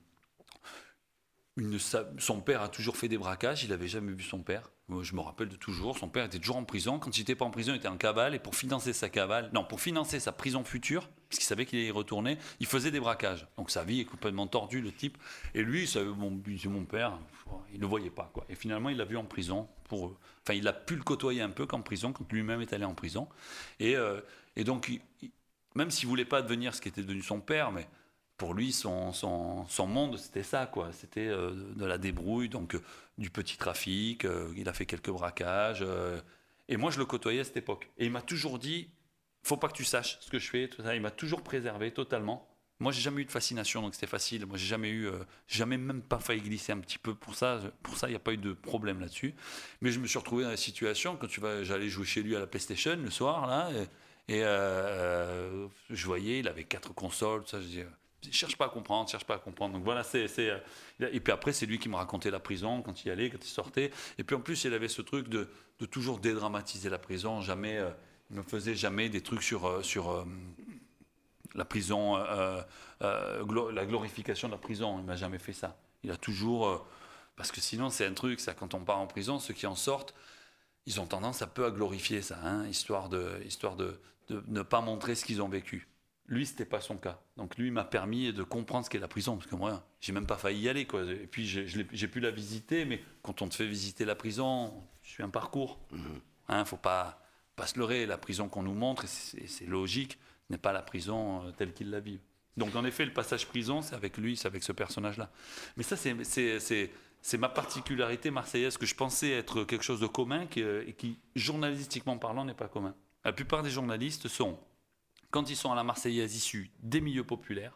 Une, sa, son père a toujours fait des braquages, il n'avait jamais vu son père. Moi, je me rappelle de toujours. Son père était toujours en prison. Quand il n'était pas en prison, il était en cavale. Et pour financer sa cavale, non, pour financer sa prison future, parce qu'il savait qu'il allait y retourner, il faisait des braquages. Donc sa vie est complètement tordue, le type. Et lui, ça, mon, mon père, il ne le voyait pas, quoi. Et finalement, il l'a vu en prison. Pour, enfin, il a pu le côtoyer un peu qu'en prison, quand lui-même est allé en prison. Et, euh, et donc, il, il, même s'il ne voulait pas devenir ce qui était devenu son père, mais pour lui, son, son, son monde, c'était ça, quoi. C'était euh, de la débrouille, donc euh, du petit trafic. Euh, il a fait quelques braquages. Euh, et moi, je le côtoyais à cette époque. Et il m'a toujours dit, faut pas que tu saches ce que je fais. Tout ça. Il m'a toujours préservé totalement. Moi, j'ai jamais eu de fascination, donc c'était facile. Moi, j'ai jamais eu, euh, jamais même pas failli glisser un petit peu. Pour ça, pour ça, il n'y a pas eu de problème là-dessus. Mais je me suis retrouvé dans la situation quand tu vas, j'allais jouer chez lui à la PlayStation le soir là, et, et euh, je voyais, il avait quatre consoles. Tout ça, je dis. Cherche pas à comprendre, cherche pas à comprendre. Donc voilà, c'est, c'est, et puis après, c'est lui qui me racontait la prison quand il y allait, quand il sortait. Et puis en plus, il avait ce truc de, de toujours dédramatiser la prison. Jamais, euh, il ne faisait jamais des trucs sur, sur, euh, la prison, euh, euh, glo- la glorification de la prison. Il m'a jamais fait ça. Il a toujours, euh, parce que sinon c'est un truc, ça, quand on part en prison, ceux qui en sortent, ils ont tendance un peu à glorifier ça, hein, histoire de, histoire de, de ne pas montrer ce qu'ils ont vécu. Lui, c'était pas son cas. Donc lui, il m'a permis de comprendre ce qu'est la prison, parce que moi, j'ai même pas failli y aller, quoi. Et puis j'ai, je l'ai- j'ai pu la visiter, mais quand on te fait visiter la prison, je suis un parcours. Mmh. Hein, faut pas, pas se leurrer. La prison qu'on nous montre, et c'est, c'est logique, n'est pas la prison euh, telle qu'ils la vivent. Donc en effet, le passage prison, c'est avec lui, c'est avec ce personnage-là. Mais ça, c'est, c'est, c'est, c'est ma particularité marseillaise, que je pensais être quelque chose de commun, qui, euh, et qui, journalistiquement parlant, n'est pas commun. La plupart des journalistes sont, quand ils sont à la Marseillaise, issus des milieux populaires,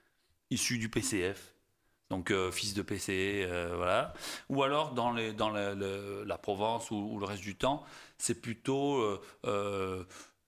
issus du P C F, donc euh, fils de P C, euh, voilà, ou alors dans, les, dans la, le- la Provence ou, ou le reste du temps, c'est plutôt euh, euh,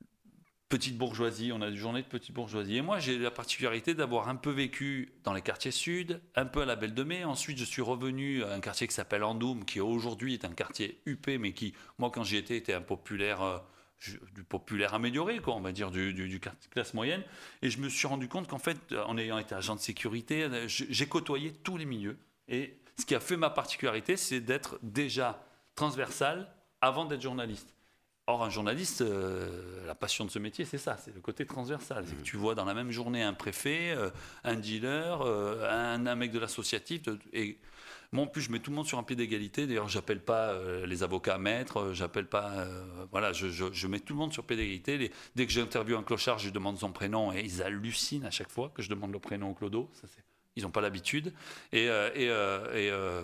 petite bourgeoisie, on a des journées de petite bourgeoisie. Et moi, j'ai la particularité d'avoir un peu vécu dans les quartiers sud, un peu à la Belle de Mai. Ensuite, je suis revenu à un quartier qui s'appelle Andoum, qui aujourd'hui est un quartier huppé, mais qui, moi, quand j'y étais, était un populaire, euh, du populaire amélioré, quoi, on va dire, du, du, du classe moyenne. Et je me suis rendu compte qu'en fait, en ayant été agent de sécurité, j'ai côtoyé tous les milieux. Et ce qui a fait ma particularité, c'est d'être déjà transversal avant d'être journaliste. Or, un journaliste, euh, la passion de ce métier, c'est ça, c'est le côté transversal. C'est que tu vois dans la même journée un préfet, euh, un dealer, euh, un, un mec de l'associatif. De, et moi, en plus, je mets tout le monde sur un pied d'égalité. D'ailleurs, j'appelle pas euh, les avocats maîtres, j'appelle pas. Euh, voilà, je, je, je mets tout le monde sur pied d'égalité. Les, dès que j'interviewe un clochard, je lui demande son prénom et ils hallucinent à chaque fois que je demande le prénom au clodo. Ça, c'est, ils n'ont pas l'habitude. Et, euh, et, euh, et, euh,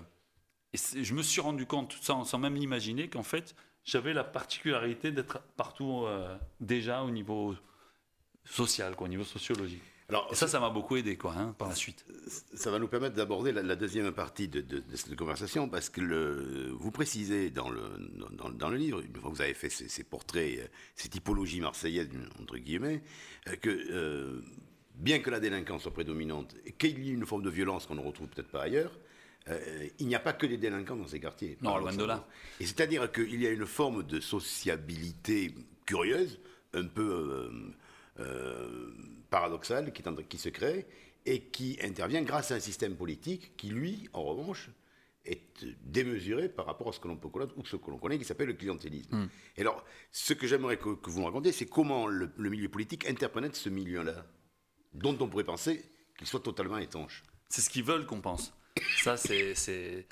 et je me suis rendu compte, sans, sans même l'imaginer, qu'en fait, j'avais la particularité d'être partout euh, déjà au niveau social, quoi, au niveau sociologique. Alors, et ça, ça m'a beaucoup aidé, quoi, hein, par la suite. Ça va nous permettre d'aborder la, la deuxième partie de, de, de cette conversation, parce que le, vous précisez dans le, dans, dans le livre, une fois que vous avez fait ces, ces portraits, ces typologies marseillaises, entre guillemets, que euh, bien que la délinquance soit prédominante et qu'il y ait une forme de violence qu'on ne retrouve peut-être pas ailleurs, Euh, il n'y a pas que des délinquants dans ces quartiers. Non, loin de là. Et c'est-à-dire qu'il y a une forme de sociabilité curieuse, un peu euh, euh, paradoxale, qui, qui se crée et qui intervient grâce à un système politique qui, lui, en revanche, est démesuré par rapport à ce que l'on peut connaître ou ce que l'on connaît, qui s'appelle le clientélisme. Mm. Et alors, ce que j'aimerais que, que vous me racontiez, c'est comment le, le milieu politique interprénètre ce milieu-là, dont on pourrait penser qu'il soit totalement étanche. C'est ce qu'ils veulent qu'on pense. Ça, c'est, c'est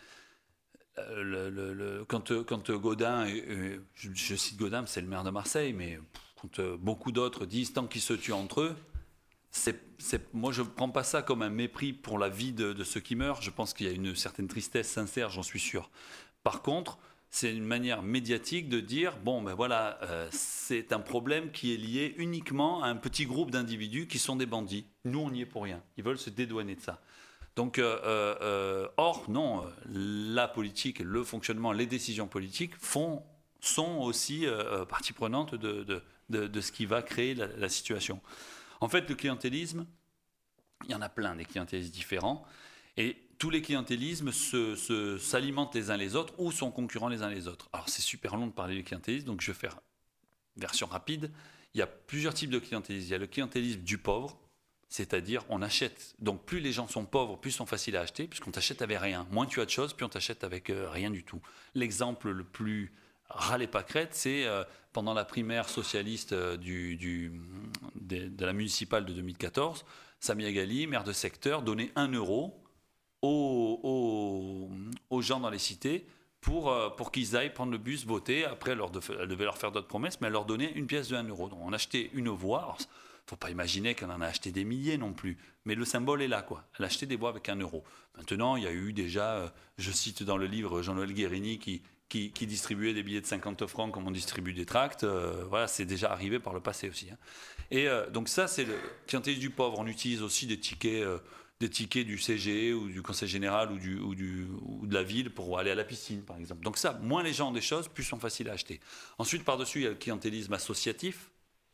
euh, le, le, le, quand, quand Gaudin, euh, je, je cite Gaudin, c'est le maire de Marseille, mais quand euh, beaucoup d'autres disent tant qu'ils se tuent entre eux, c'est, c'est, moi je ne prends pas ça comme un mépris pour la vie de, de ceux qui meurent. Je pense qu'il y a une certaine tristesse sincère, j'en suis sûr. Par contre, c'est une manière médiatique de dire bon ben voilà, euh, c'est un problème qui est lié uniquement à un petit groupe d'individus qui sont des bandits. Nous, on n'y est pour rien. Ils veulent se dédouaner de ça. Donc, euh, euh, or, non, la politique, le fonctionnement, les décisions politiques font, sont aussi euh, partie prenante de, de, de, de ce qui va créer la, la situation. En fait, le clientélisme, il y en a plein des clientélismes différents, et tous les clientélismes se, se, s'alimentent les uns les autres ou sont concurrents les uns les autres. Alors, c'est super long de parler du clientélisme, donc je vais faire version rapide. Il y a plusieurs types de clientélisme. Il y a le clientélisme du pauvre, c'est-à-dire on achète. Donc plus les gens sont pauvres, plus ils sont faciles à acheter, puisqu'on t'achète avec rien. Moins tu as de choses, plus on t'achète avec euh, rien du tout. L'exemple le plus ras les pâquerettes, c'est euh, pendant la primaire socialiste euh, du, du, de, de la municipale de deux mille quatorze, Samia Ghali, maire de secteur, donnait un euro aux, aux, aux gens dans les cités pour, euh, pour qu'ils aillent prendre le bus, voter. Après, elle, leur de, elle devait leur faire d'autres promesses, mais elle leur donnait une pièce de un euro. Donc on achetait une voix. Alors, il ne faut pas imaginer qu'elle en a acheté des milliers non plus. Mais le symbole est là, quoi. Elle a acheté des voix avec un euro. Maintenant, il y a eu déjà, euh, je cite dans le livre Jean-Noël Guérini qui, qui, qui distribuait des billets de cinquante francs comme on distribue des tracts. Euh, voilà, c'est déjà arrivé par le passé aussi. Hein. Et euh, donc ça, c'est le clientélisme du pauvre. On utilise aussi des tickets, euh, des tickets du C G ou du Conseil général ou, du, ou, du, ou de la ville pour aller à la piscine, par exemple. Donc ça, moins les gens ont des choses, plus sont faciles à acheter. Ensuite, par-dessus, il y a le clientélisme associatif.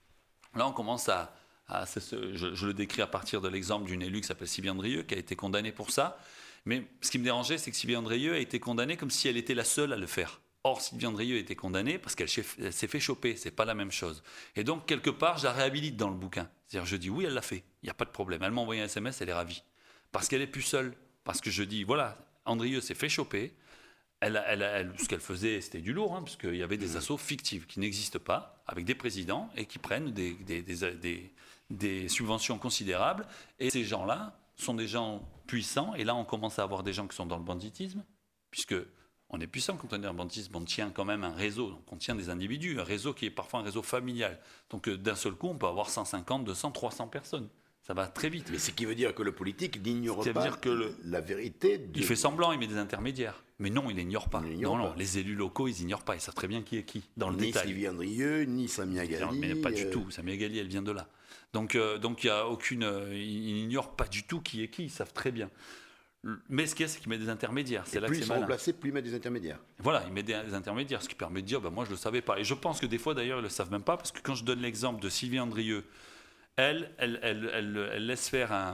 Là, on commence à... Ah, c'est ce, je, je le décris à partir de l'exemple d'une élue qui s'appelle Sylvie Andrieux, qui a été condamnée pour ça. Mais ce qui me dérangeait, c'est que Sylvie Andrieux a été condamnée comme si elle était la seule à le faire. Or, Sylvie Andrieux était condamnée parce qu'elle s'est fait choper. C'est pas la même chose. Et donc, quelque part, je la réhabilite dans le bouquin. C'est-à-dire, je dis oui, elle l'a fait. Il n'y a pas de problème. Elle m'a envoyé un S M S, elle est ravie. Parce qu'elle est plus seule. Parce que je dis, voilà, Andrieux s'est fait choper. Elle, elle, elle, ce qu'elle faisait, c'était du lourd, hein, parce qu'il y avait des assos fictives qui n'existent pas, avec des présidents et qui prennent des, des, des, des, des subventions considérables. Et ces gens-là sont des gens puissants. Et là, on commence à avoir des gens qui sont dans le banditisme, puisque on est puissant quand on est dans le banditisme. On tient quand même un réseau, donc on tient des individus, un réseau qui est parfois un réseau familial. Donc euh, d'un seul coup, on peut avoir cent cinquante, deux cents, trois cents personnes. Ça va très vite. Mais ce qui veut dire que le politique n'ignore pas dire que le... la vérité. De... Il fait semblant, il met des intermédiaires. Mais non, il n'ignore pas. Il non, non, pas. Les élus locaux, ils n'ignorent pas. Ils savent très bien qui est qui, dans le ni détail. Ni Sylvie Andrieux, ni Samia Ghali. Mais pas du euh... tout. Samia Ghali, elle vient de là. Donc, euh, donc il y a aucune... Euh, ils n'ignorent pas du tout qui est qui. Ils savent très bien. Mais ce qu'il y a, c'est qu'il met des intermédiaires. C'est et là plus que ils c'est sont malin. remplacés, plus ils mettent des intermédiaires. Voilà, il met des, des intermédiaires, ce qui permet de dire, ben, moi je ne le savais pas. Et je pense que des fois, d'ailleurs, ils ne le savent même pas, parce que quand je donne l'exemple de Sylvie Andrieux, elle, elle, elle, elle, elle laisse faire un,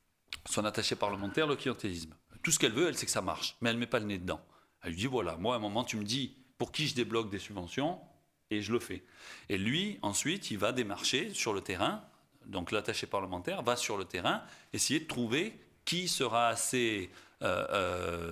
son attaché parlementaire le clientélisme. Tout ce qu'elle veut, elle sait que ça marche, mais elle ne met pas le nez dedans. Elle lui dit, voilà, moi à un moment, tu me dis pour qui je débloque des subventions, et je le fais. Et lui, ensuite, il va démarcher sur le terrain, donc l'attaché parlementaire va sur le terrain, essayer de trouver qui sera assez... Euh, euh,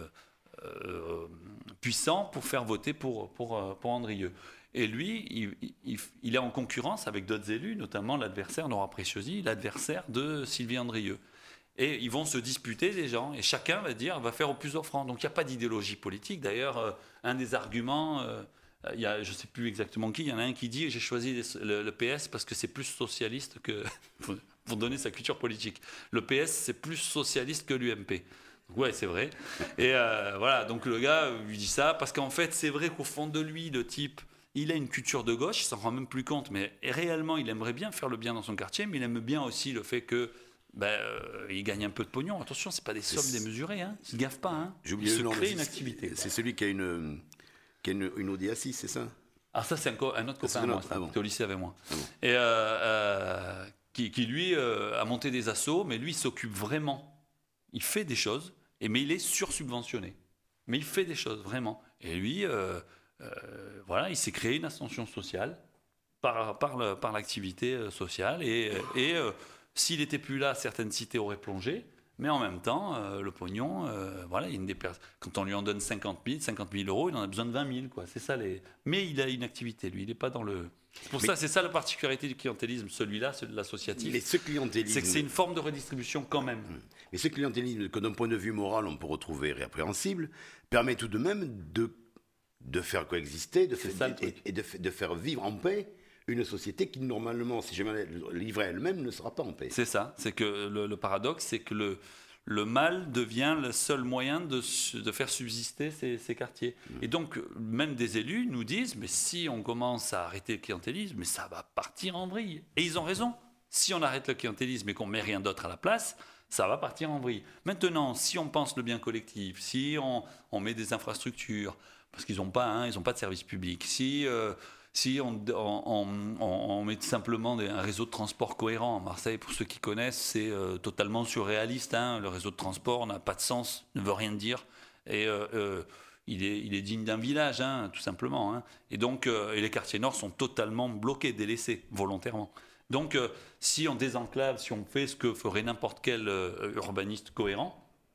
euh, puissant pour faire voter pour, pour, pour Andrieux. Et lui, il, il, il est en concurrence avec d'autres élus, notamment l'adversaire, Nora Preciosi, l'adversaire de Sylvie Andrieux. Et ils vont se disputer, les gens, et chacun va dire, va faire au plus offrant. Donc il n'y a pas d'idéologie politique. D'ailleurs, euh, un des arguments, euh, il y a, je ne sais plus exactement qui, il y en a un qui dit, j'ai choisi le, le P S parce que c'est plus socialiste que... pour donner sa culture politique. Le P S, c'est plus socialiste que l'U M P. Ouais, c'est vrai. Et euh, voilà, donc le gars lui dit ça, parce qu'en fait, c'est vrai qu'au fond de lui, le type, il a une culture de gauche, il s'en rend même plus compte, mais réellement, il aimerait bien faire le bien dans son quartier, mais il aime bien aussi le fait que ben, euh, il gagne un peu de pognon. Attention, c'est pas des sommes démesurées, hein. Il ne gaffe pas, hein. Il se crée une activité. C'est celui qui a une, qui a une, une Audi A six, c'est ça? Ah, ça, c'est un, co- un autre copain à moi, ah bon. qui était au lycée avec moi. Ah bon. Et euh, euh, qui, qui, lui, euh, a monté des assos, mais lui, il s'occupe vraiment. Il fait des choses. Et, mais il est sursubventionné. Mais il fait des choses, vraiment. Et lui, euh, euh, voilà, il s'est créé une ascension sociale par, par, le, par l'activité sociale. Et, et euh, s'il n'était plus là, certaines cités auraient plongé. Mais en même temps, euh, le pognon, euh, voilà, il y a une des pers- quand on lui en donne cinquante mille euros, il en a besoin de vingt mille. Quoi. C'est ça les... Mais il a une activité, lui. Il n'est pas dans le... Pour mais, ça, c'est ça la particularité du clientélisme, celui-là, celui de l'associatif. Mais ce clientélisme... C'est que c'est une forme de redistribution quand même. Mais ce clientélisme, que d'un point de vue moral, on peut retrouver répréhensible, permet tout de même de, de faire coexister de fait, ça, et, et de, de faire vivre en paix une société qui, normalement, si jamais livrée elle-même, ne sera pas en paix. C'est ça. C'est que le, le paradoxe, c'est que le... le mal devient le seul moyen de, de faire subsister ces, ces quartiers. Mmh. Et donc, même des élus nous disent, mais si on commence à arrêter le clientélisme, mais ça va partir en vrille. Et ils ont raison. Si on arrête le clientélisme et qu'on ne met rien d'autre à la place, ça va partir en vrille. Maintenant, si on pense le bien collectif, si on, on met des infrastructures, parce qu'ils n'ont pas, hein, ils n'ont pas de service public, si... Euh, Si on, on, on, on met simplement des, un réseau de transport cohérent, Marseille, pour ceux qui connaissent, c'est euh, totalement surréaliste. Hein. Le réseau de transport n'a pas de sens, ne veut rien dire. Et euh, euh, il, est, il est digne d'un village, hein, tout simplement. Hein. Et donc, euh, et les quartiers nord sont totalement bloqués, délaissés, volontairement. Donc, euh, si on désenclave, si on fait ce que ferait n'importe quel euh, urbaniste cohérent,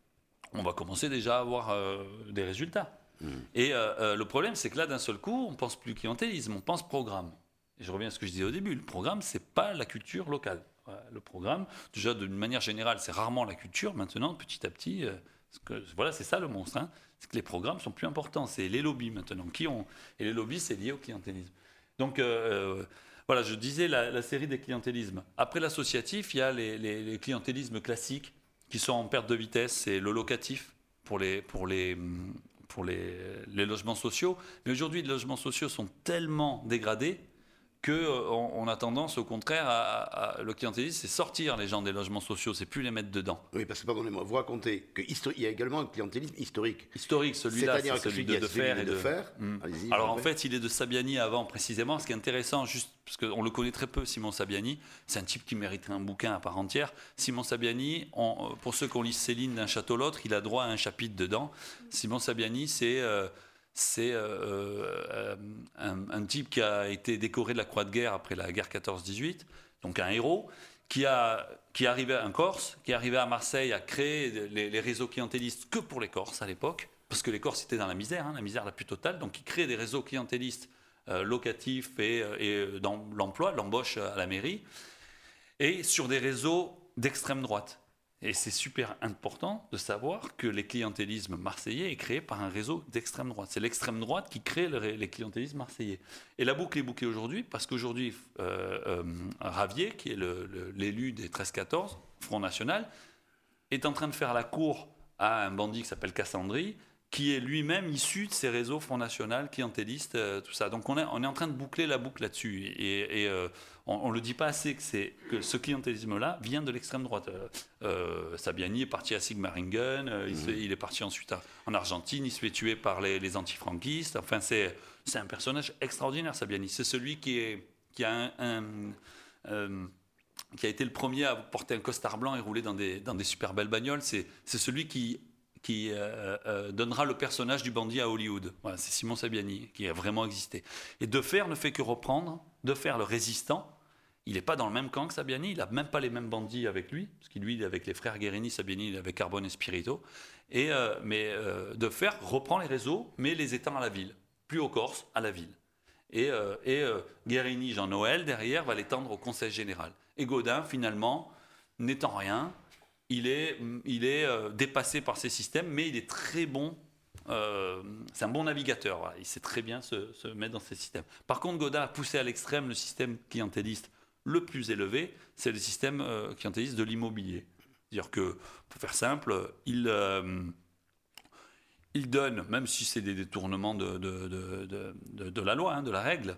on va commencer déjà à avoir euh, des résultats. Et euh, euh, le problème, c'est que là, d'un seul coup, on ne pense plus clientélisme, on pense programme. Et je reviens à ce que je disais au début, le programme, ce n'est pas la culture locale. Voilà, le programme, déjà, d'une manière générale, c'est rarement la culture. Maintenant, petit à petit, euh, que, voilà, c'est ça le monstre. Hein, c'est que les programmes sont plus importants. C'est les lobbies maintenant qui ont... Et les lobbies, c'est lié au clientélisme. Donc, euh, euh, voilà, je disais la, la série des clientélismes. Après l'associatif, il y a les, les, les clientélismes classiques qui sont en perte de vitesse. C'est le locatif pour les... Pour les pour les, les logements sociaux. Mais aujourd'hui, les logements sociaux sont tellement dégradés qu'on euh, on a tendance, au contraire, à, à, à le clientélisme, c'est sortir les gens des logements sociaux, c'est plus les mettre dedans. Oui, parce que, pardonnez-moi, vous racontez qu'il y a également un clientélisme historique. Historique, celui-là, c'est celui de, de fer et de... fer. Mmh. Alors, en fait, il est de Sabiani avant, précisément. Ce qui est intéressant, juste parce qu'on le connaît très peu, Simon Sabiani, c'est un type qui mériterait un bouquin à part entière. Simon Sabiani, on, pour ceux qui ont lu Céline d'un château l'autre, il a droit à un chapitre dedans. Simon Sabiani, c'est... Euh, c'est euh, euh, un, un type qui a été décoré de la Croix de guerre après la guerre quatorze dix-huit, donc un héros, qui, a, qui est arrivé, un Corse, qui est arrivé à Marseille à créer les, les réseaux clientélistes que pour les Corses à l'époque, parce que les Corses étaient dans la misère, hein, la misère la plus totale, donc il crée des réseaux clientélistes euh, locatifs et, et dans l'emploi, l'embauche à la mairie, et sur des réseaux d'extrême droite. Et c'est super important de savoir que les clientélismes marseillais est créé par un réseau d'extrême droite. C'est l'extrême droite qui crée le, les clientélismes marseillais. Et la boucle est bouclée aujourd'hui parce qu'aujourd'hui, euh, euh, Ravier, qui est le, le, l'élu des treize quatorze, Front National, est en train de faire la cour à un bandit qui s'appelle Cassandri, qui est lui-même issu de ces réseaux Front National, clientélistes, euh, tout ça. Donc on est, on est en train de boucler la boucle là-dessus. Et, et euh, on ne le dit pas assez que, c'est, que ce clientélisme-là vient de l'extrême droite. Euh, euh, Sabiani est parti à Sigmaringen, euh, il, mmh. fait, il est parti ensuite à, en Argentine, il se fait tuer par les, les antifranquistes. Enfin, c'est, c'est un personnage extraordinaire, Sabiani. C'est celui qui, est, qui, a, un, un, euh, qui a été le premier à porter un costard blanc et rouler dans des, dans des super belles bagnoles. C'est, c'est celui qui... qui euh, euh, donnera le personnage du bandit à Hollywood. Voilà, c'est Simon Sabiani, qui a vraiment existé. Et Defer ne fait que reprendre, Defer le résistant, il n'est pas dans le même camp que Sabiani, il n'a même pas les mêmes bandits avec lui, parce qu'il lui, il est avec les frères Guérini, Sabiani, il est avec Carbone et Spirito. Et, euh, mais euh, Defer reprend les réseaux, mais les étend à la ville, plus aux Corses, à la ville. Et, euh, et euh, Guérini, Jean-Noël, derrière, va l'étendre au Conseil général. Et Gaudin, finalement, n'étant rien, il est, il est euh, dépassé par ces systèmes, mais il est très bon, euh, c'est un bon navigateur, voilà. Il sait très bien se, se mettre dans ces systèmes. Par contre, Gaudin a poussé à l'extrême le système clientéliste le plus élevé, c'est le système euh, clientéliste de l'immobilier. C'est-à-dire que, pour faire simple, il, euh, il donne, même si c'est des détournements de, de, de, de, de, de la loi, hein, de la règle,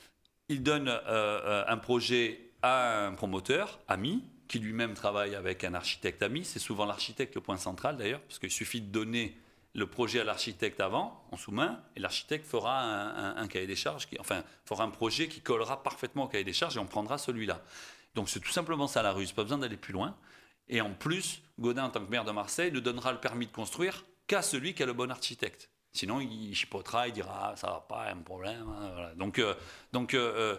il donne euh, un projet à un promoteur, ami, qui lui-même travaille avec un architecte ami. C'est souvent l'architecte le point central d'ailleurs, parce qu'il suffit de donner le projet à l'architecte avant, en sous-main, et l'architecte fera un, un, un cahier des charges, qui, enfin, fera un projet qui collera parfaitement au cahier des charges et on prendra celui-là. Donc c'est tout simplement ça la ruse, pas besoin d'aller plus loin. Et en plus, Gaudin, en tant que maire de Marseille, ne donnera le permis de construire qu'à celui qui a le bon architecte. Sinon, il chipotera, il dira ah, ça va pas, un problème. Hein, voilà. Donc, euh, donc euh,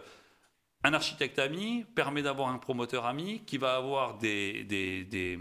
un architecte ami permet d'avoir un promoteur ami qui va avoir des, des, des,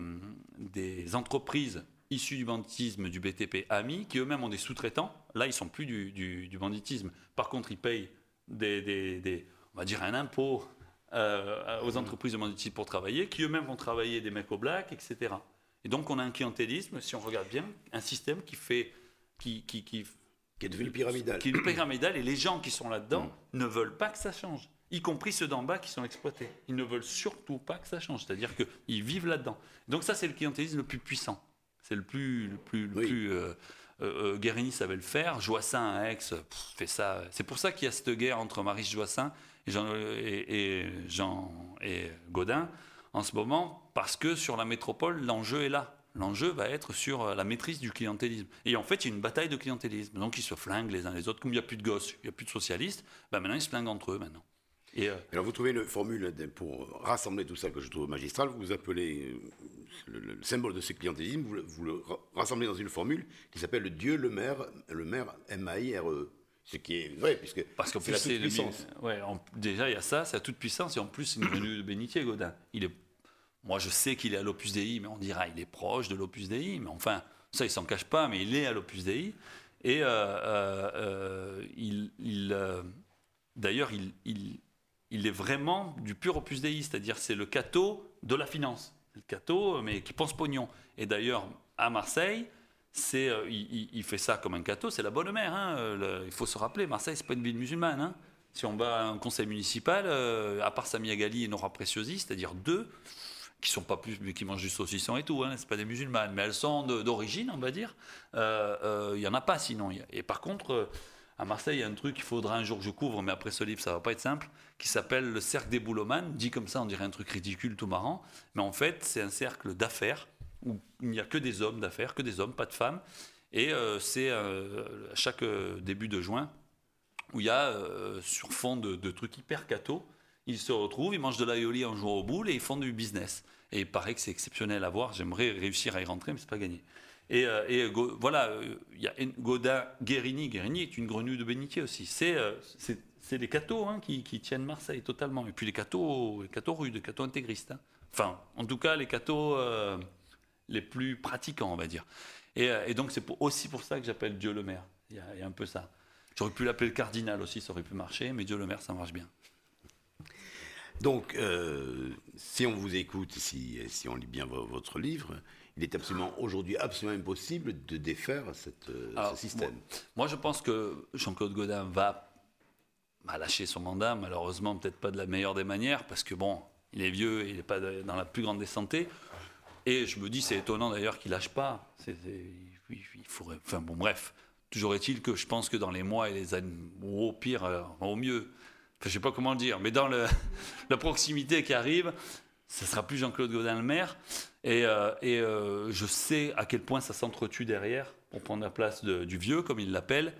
des entreprises issues du banditisme, du B T P amis, qui eux-mêmes ont des sous-traitants. Là, ils ne sont plus du, du, du banditisme. Par contre, ils payent des, des, des, on va dire un impôt euh, aux entreprises de banditisme pour travailler, qui eux-mêmes vont travailler des mecs au black, et cetera. Et donc, on a un clientélisme, si on regarde bien, un système qui fait... Qui, qui, qui, qui est devenu pyramidal. Qui est devenu pyramidal, et les gens qui sont là-dedans mmh. ne veulent pas que ça change. Y compris ceux d'en bas qui sont exploités. Ils ne veulent surtout pas que ça change, c'est-à-dire qu'ils vivent là-dedans. Donc ça, c'est le clientélisme le plus puissant. C'est le plus... Le plus, le oui. plus euh, euh, Guérini savait le faire, Joissaint à Aix pff, fait ça. C'est pour ça qu'il y a cette guerre entre Maurice Joissaint et Jean, et, et Jean et Gaudin en ce moment, parce que sur la métropole, l'enjeu est là. L'enjeu va être sur la maîtrise du clientélisme. Et en fait, il y a une bataille de clientélisme. Donc ils se flinguent les uns les autres. Comme il n'y a plus de gosses, il n'y a plus de socialistes, ben maintenant ils se flinguent entre eux maintenant. Et euh... Alors vous trouvez une formule pour rassembler tout ça que je trouve magistrale, vous appelez le, le, le symbole de ce clientélisme, vous, vous le rassemblez dans une formule qui s'appelle le Dieu le maire, le maire M A I R E. Ce qui est vrai, puisque Parce qu'en c'est plus, la toute puissance. Le, ouais, en, déjà, il y a ça, c'est la toute puissance, et en plus, c'est une venue de bénitier, Gaudin. Il est, moi, je sais qu'il est à l'Opus Dei, mais on dira il est proche de l'Opus Dei, mais enfin, ça, il s'en cache pas, mais il est à l'Opus Dei. Et euh, euh, euh, il, il euh, d'ailleurs, il... il il est vraiment du pur Opus Dei, c'est-à-dire c'est le catho de la finance, le catho mais qui pense pognon. Et d'ailleurs à Marseille, c'est, euh, il, il fait ça comme un catho, c'est la bonne mère. Hein, le, il faut se rappeler, Marseille c'est pas une ville musulmane. Hein. Si on va à un conseil municipal, euh, à part Samia Ghali et Nora Preciosi, c'est-à-dire deux qui sont pas plus, qui mangent du saucisson et tout, hein, c'est pas des musulmanes, mais elles sont de, d'origine, on va dire. Il euh, euh, y en a pas sinon. Et par contre. Euh, À Marseille, il y a un truc qu'il faudra un jour que je couvre, mais après ce livre, ça ne va pas être simple, qui s'appelle le cercle des boulomanes. Dit comme ça, on dirait un truc ridicule, tout marrant. Mais en fait, c'est un cercle d'affaires où il n'y a que des hommes d'affaires, que des hommes, pas de femmes. Et euh, c'est euh, à chaque euh, début de juin, où il y a, euh, sur fond de, de trucs hyper cathos, ils se retrouvent, ils mangent de l'aïoli en jouant aux boules et ils font du business. Et il paraît que c'est exceptionnel à voir. J'aimerais réussir à y rentrer, mais ce n'est pas gagné. Et, euh, et Go, voilà, il euh, y a Gaudin, Guérini. Guérini est une grenouille de bénitier aussi. C'est, euh, c'est, c'est les cathos hein, qui, qui tiennent Marseille totalement. Et puis les cathos, les cathos rudes, les cathos intégristes. Hein. Enfin, en tout cas, les cathos euh, les plus pratiquants, on va dire. Et, euh, et donc, c'est pour, aussi pour ça que j'appelle Dieu le maire. Il y, y a un peu ça. J'aurais pu l'appeler le cardinal aussi, ça aurait pu marcher, mais Dieu le maire, ça marche bien. Donc, euh, si on vous écoute, si, si on lit bien votre livre, il est absolument aujourd'hui absolument impossible de défaire cette, Alors, ce système. Moi, moi, je pense que Jean-Claude Gaudin va, va lâcher son mandat, malheureusement, peut-être pas de la meilleure des manières, parce que bon, il est vieux et il n'est pas dans la plus grande des santé. Et je me dis, c'est étonnant d'ailleurs qu'il lâche pas. C'est, c'est, il, il faudrait, enfin bon, bref. Toujours est-il que je pense que dans les mois et les années, ou au pire, euh, au mieux, enfin, je ne sais pas comment le dire, mais dans le, la proximité qui arrive, ce ne sera plus Jean-Claude Gaudin le maire. Et, euh, et euh, je sais à quel point ça s'entretue derrière pour prendre la place de, du vieux, comme il l'appelle.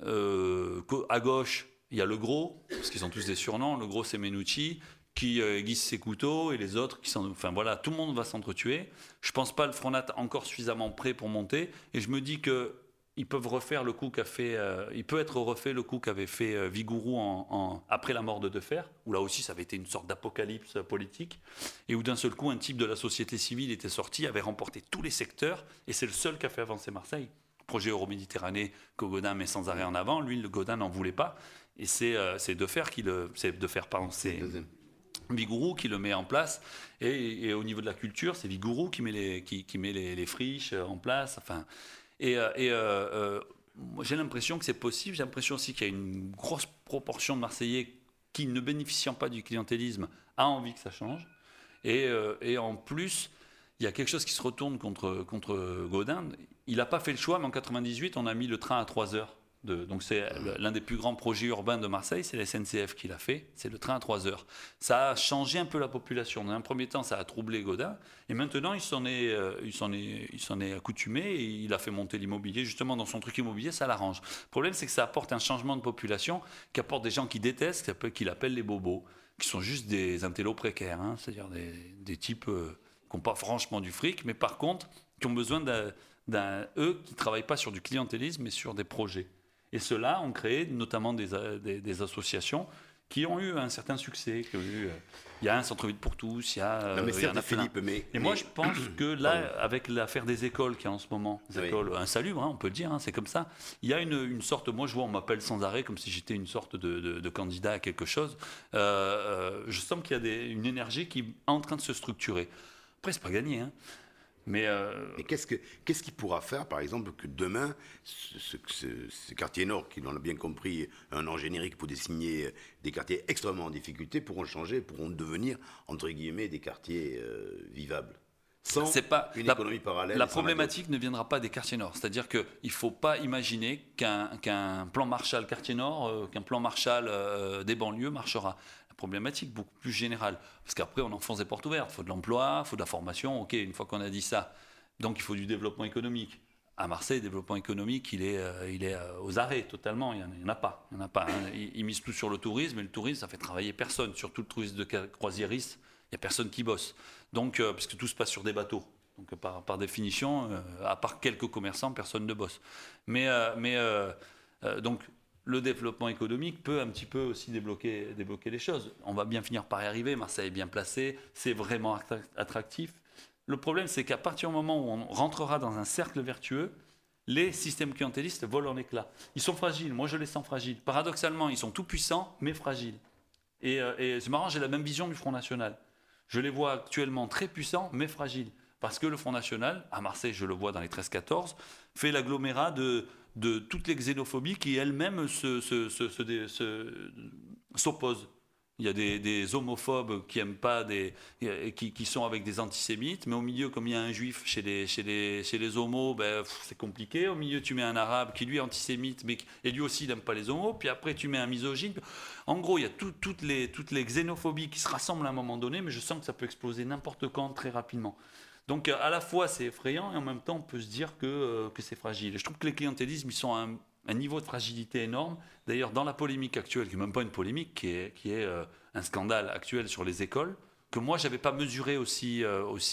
Euh, à gauche, il y a le gros, parce qu'ils ont tous des surnoms. Le gros, c'est Menucci, qui euh, aiguise ses couteaux, et les autres qui sont... Enfin voilà, tout le monde va s'entretuer. Je ne pense pas le Front Nat encore suffisamment prêt pour monter. Et je me dis que ils peuvent refaire le coup qu'a fait, euh, il peut être refait le coup qu'avait fait euh, Vigouroux en, en, après la mort de Defer, où là aussi ça avait été une sorte d'apocalypse politique, et où d'un seul coup un type de la société civile était sorti, avait remporté tous les secteurs, et c'est le seul qui a fait avancer Marseille. Projet Euroméditerranée que Gaudin met sans arrêt en avant, lui le Gaudin n'en voulait pas, et c'est, euh, c'est Defer qui le, c'est Defer, pardon, c'est Vigouroux qui le met en place, et, et au niveau de la culture, c'est Vigouroux qui met les, qui, qui met les, les friches en place, enfin. Et, et euh, euh, j'ai l'impression que c'est possible. J'ai l'impression aussi qu'il y a une grosse proportion de Marseillais qui, ne bénéficiant pas du clientélisme, a envie que ça change. Et, euh, et en plus, il y a quelque chose qui se retourne contre, contre Gaudin. Il n'a pas fait le choix, mais en quatre-vingt-dix-huit, on a mis le train à trois heures. De, donc c'est l'un des plus grands projets urbains de Marseille, c'est la S N C F qui l'a fait, c'est le train à trois heures. Ça a changé un peu la population. Dans un premier temps, ça a troublé Gaudin, et maintenant il s'en est, euh, il s'en est, il s'en est accoutumé, et il a fait monter l'immobilier. Justement, dans son truc immobilier, ça l'arrange. Le problème, c'est que ça apporte un changement de population qui apporte des gens qui détestent, qu'il appelle les bobos, qui sont juste des intellos précaires, hein, c'est-à-dire des, des types euh, qui n'ont pas franchement du fric, mais par contre, qui ont besoin d'un, d'un eux, qui ne travaillent pas sur du clientélisme, mais sur des projets. Et ceux-là ont créé notamment des, des, des associations qui ont eu un certain succès. Qui ont eu, euh, il y a un centre-ville pour tous, il y a, non, mais il y en a Philippe, mais, Et mais... moi, je pense que là, avec l'affaire des écoles qu'il y a en ce moment, des oui. écoles insalubres, hein, on peut le dire, hein, c'est comme ça, il y a une, une sorte, moi je vois, on m'appelle sans arrêt comme si j'étais une sorte de, de, de candidat à quelque chose. Euh, euh, je sens qu'il y a des, une énergie qui est en train de se structurer. Après, c'est pas gagné, hein. Mais, euh... Mais qu'est-ce, que, qu'est-ce qu'il pourra faire, par exemple, que demain, ce, ce, ce, ce quartier nord, qui, on l'a bien compris, un nom générique pour désigner des quartiers extrêmement en difficulté, pourront changer, pourront devenir, entre guillemets, des quartiers euh, vivables sans c'est pas, une la, économie parallèle. La problématique la ne viendra pas des quartiers nord. C'est-à-dire qu'il ne faut pas imaginer qu'un, qu'un plan Marshall quartier nord, euh, qu'un plan Marshall euh, des banlieues marchera. Problématique beaucoup plus générale, parce qu'après on enfonce des portes ouvertes, il faut de l'emploi, il faut de la formation, ok, une fois qu'on a dit ça, donc il faut du développement économique. À Marseille, le développement économique, il est, euh, il est euh, aux arrêts totalement, il n'y en, en a pas, il n'y en a pas, hein. Ils, ils misent tout sur le tourisme, et le tourisme ça fait travailler personne, surtout le tourisme de croisiériste, il n'y a personne qui bosse, donc, euh, parce que tout se passe sur des bateaux, donc par, par définition, euh, à part quelques commerçants, personne ne bosse. Mais, euh, mais euh, euh, donc, le développement économique peut un petit peu aussi débloquer, débloquer les choses. On va bien finir par y arriver. Marseille est bien placé, c'est vraiment attractif. Le problème, c'est qu'à partir du moment où on rentrera dans un cercle vertueux, les systèmes clientélistes volent en éclats. Ils sont fragiles, moi je les sens fragiles. Paradoxalement, ils sont tout puissants, mais fragiles. Et, euh, et c'est marrant, j'ai la même vision du Front National. Je les vois actuellement très puissants, mais fragiles. Parce que le Front National, à Marseille, je le vois dans les treize quatorze, fait l'agglomérat de... de toutes les xénophobies qui elles-mêmes se, se, se, se, se, s'opposent. Il y a des, des homophobes qui aiment pas des, qui, qui sont avec des antisémites, mais au milieu, comme il y a un juif chez les, chez les, chez les homos, ben, pff, c'est compliqué. Au milieu, tu mets un arabe qui lui est antisémite, mais et lui aussi il n'aime pas les homos. Puis après, tu mets un misogyne. En gros, il y a tout, toutes, les, toutes les xénophobies qui se rassemblent à un moment donné, mais je sens que ça peut exploser n'importe quand, très rapidement. Donc à la fois c'est effrayant et en même temps on peut se dire que, euh, que c'est fragile. Et je trouve que les clientélismes ils sont à un, un niveau de fragilité énorme. D'ailleurs dans la polémique actuelle, qui n'est même pas une polémique, qui est, qui est euh, un scandale actuel sur les écoles, que moi je n'avais pas mesuré aussi, euh, aussi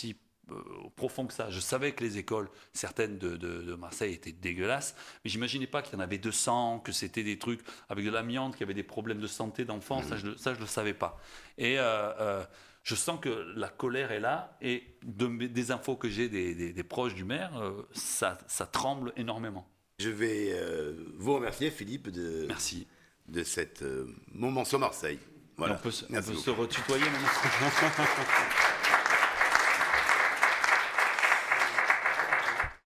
euh, profond que ça. Je savais que les écoles, certaines de, de, de Marseille, étaient dégueulasses, mais j'imaginais pas qu'il y en avait deux cents, que c'était des trucs avec de l'amiante, qu'il y avait des problèmes de santé d'enfants. Ça, je, ça, je le savais pas. Et euh, euh, je sens que la colère est là, et de, des infos que j'ai des, des, des proches du maire, euh, ça, ça tremble énormément. Je vais euh, vous remercier, Philippe, de, Merci. de cet euh, moment sur Marseille. Voilà. On peut, on Merci peut beaucoup. se retutoyer maintenant.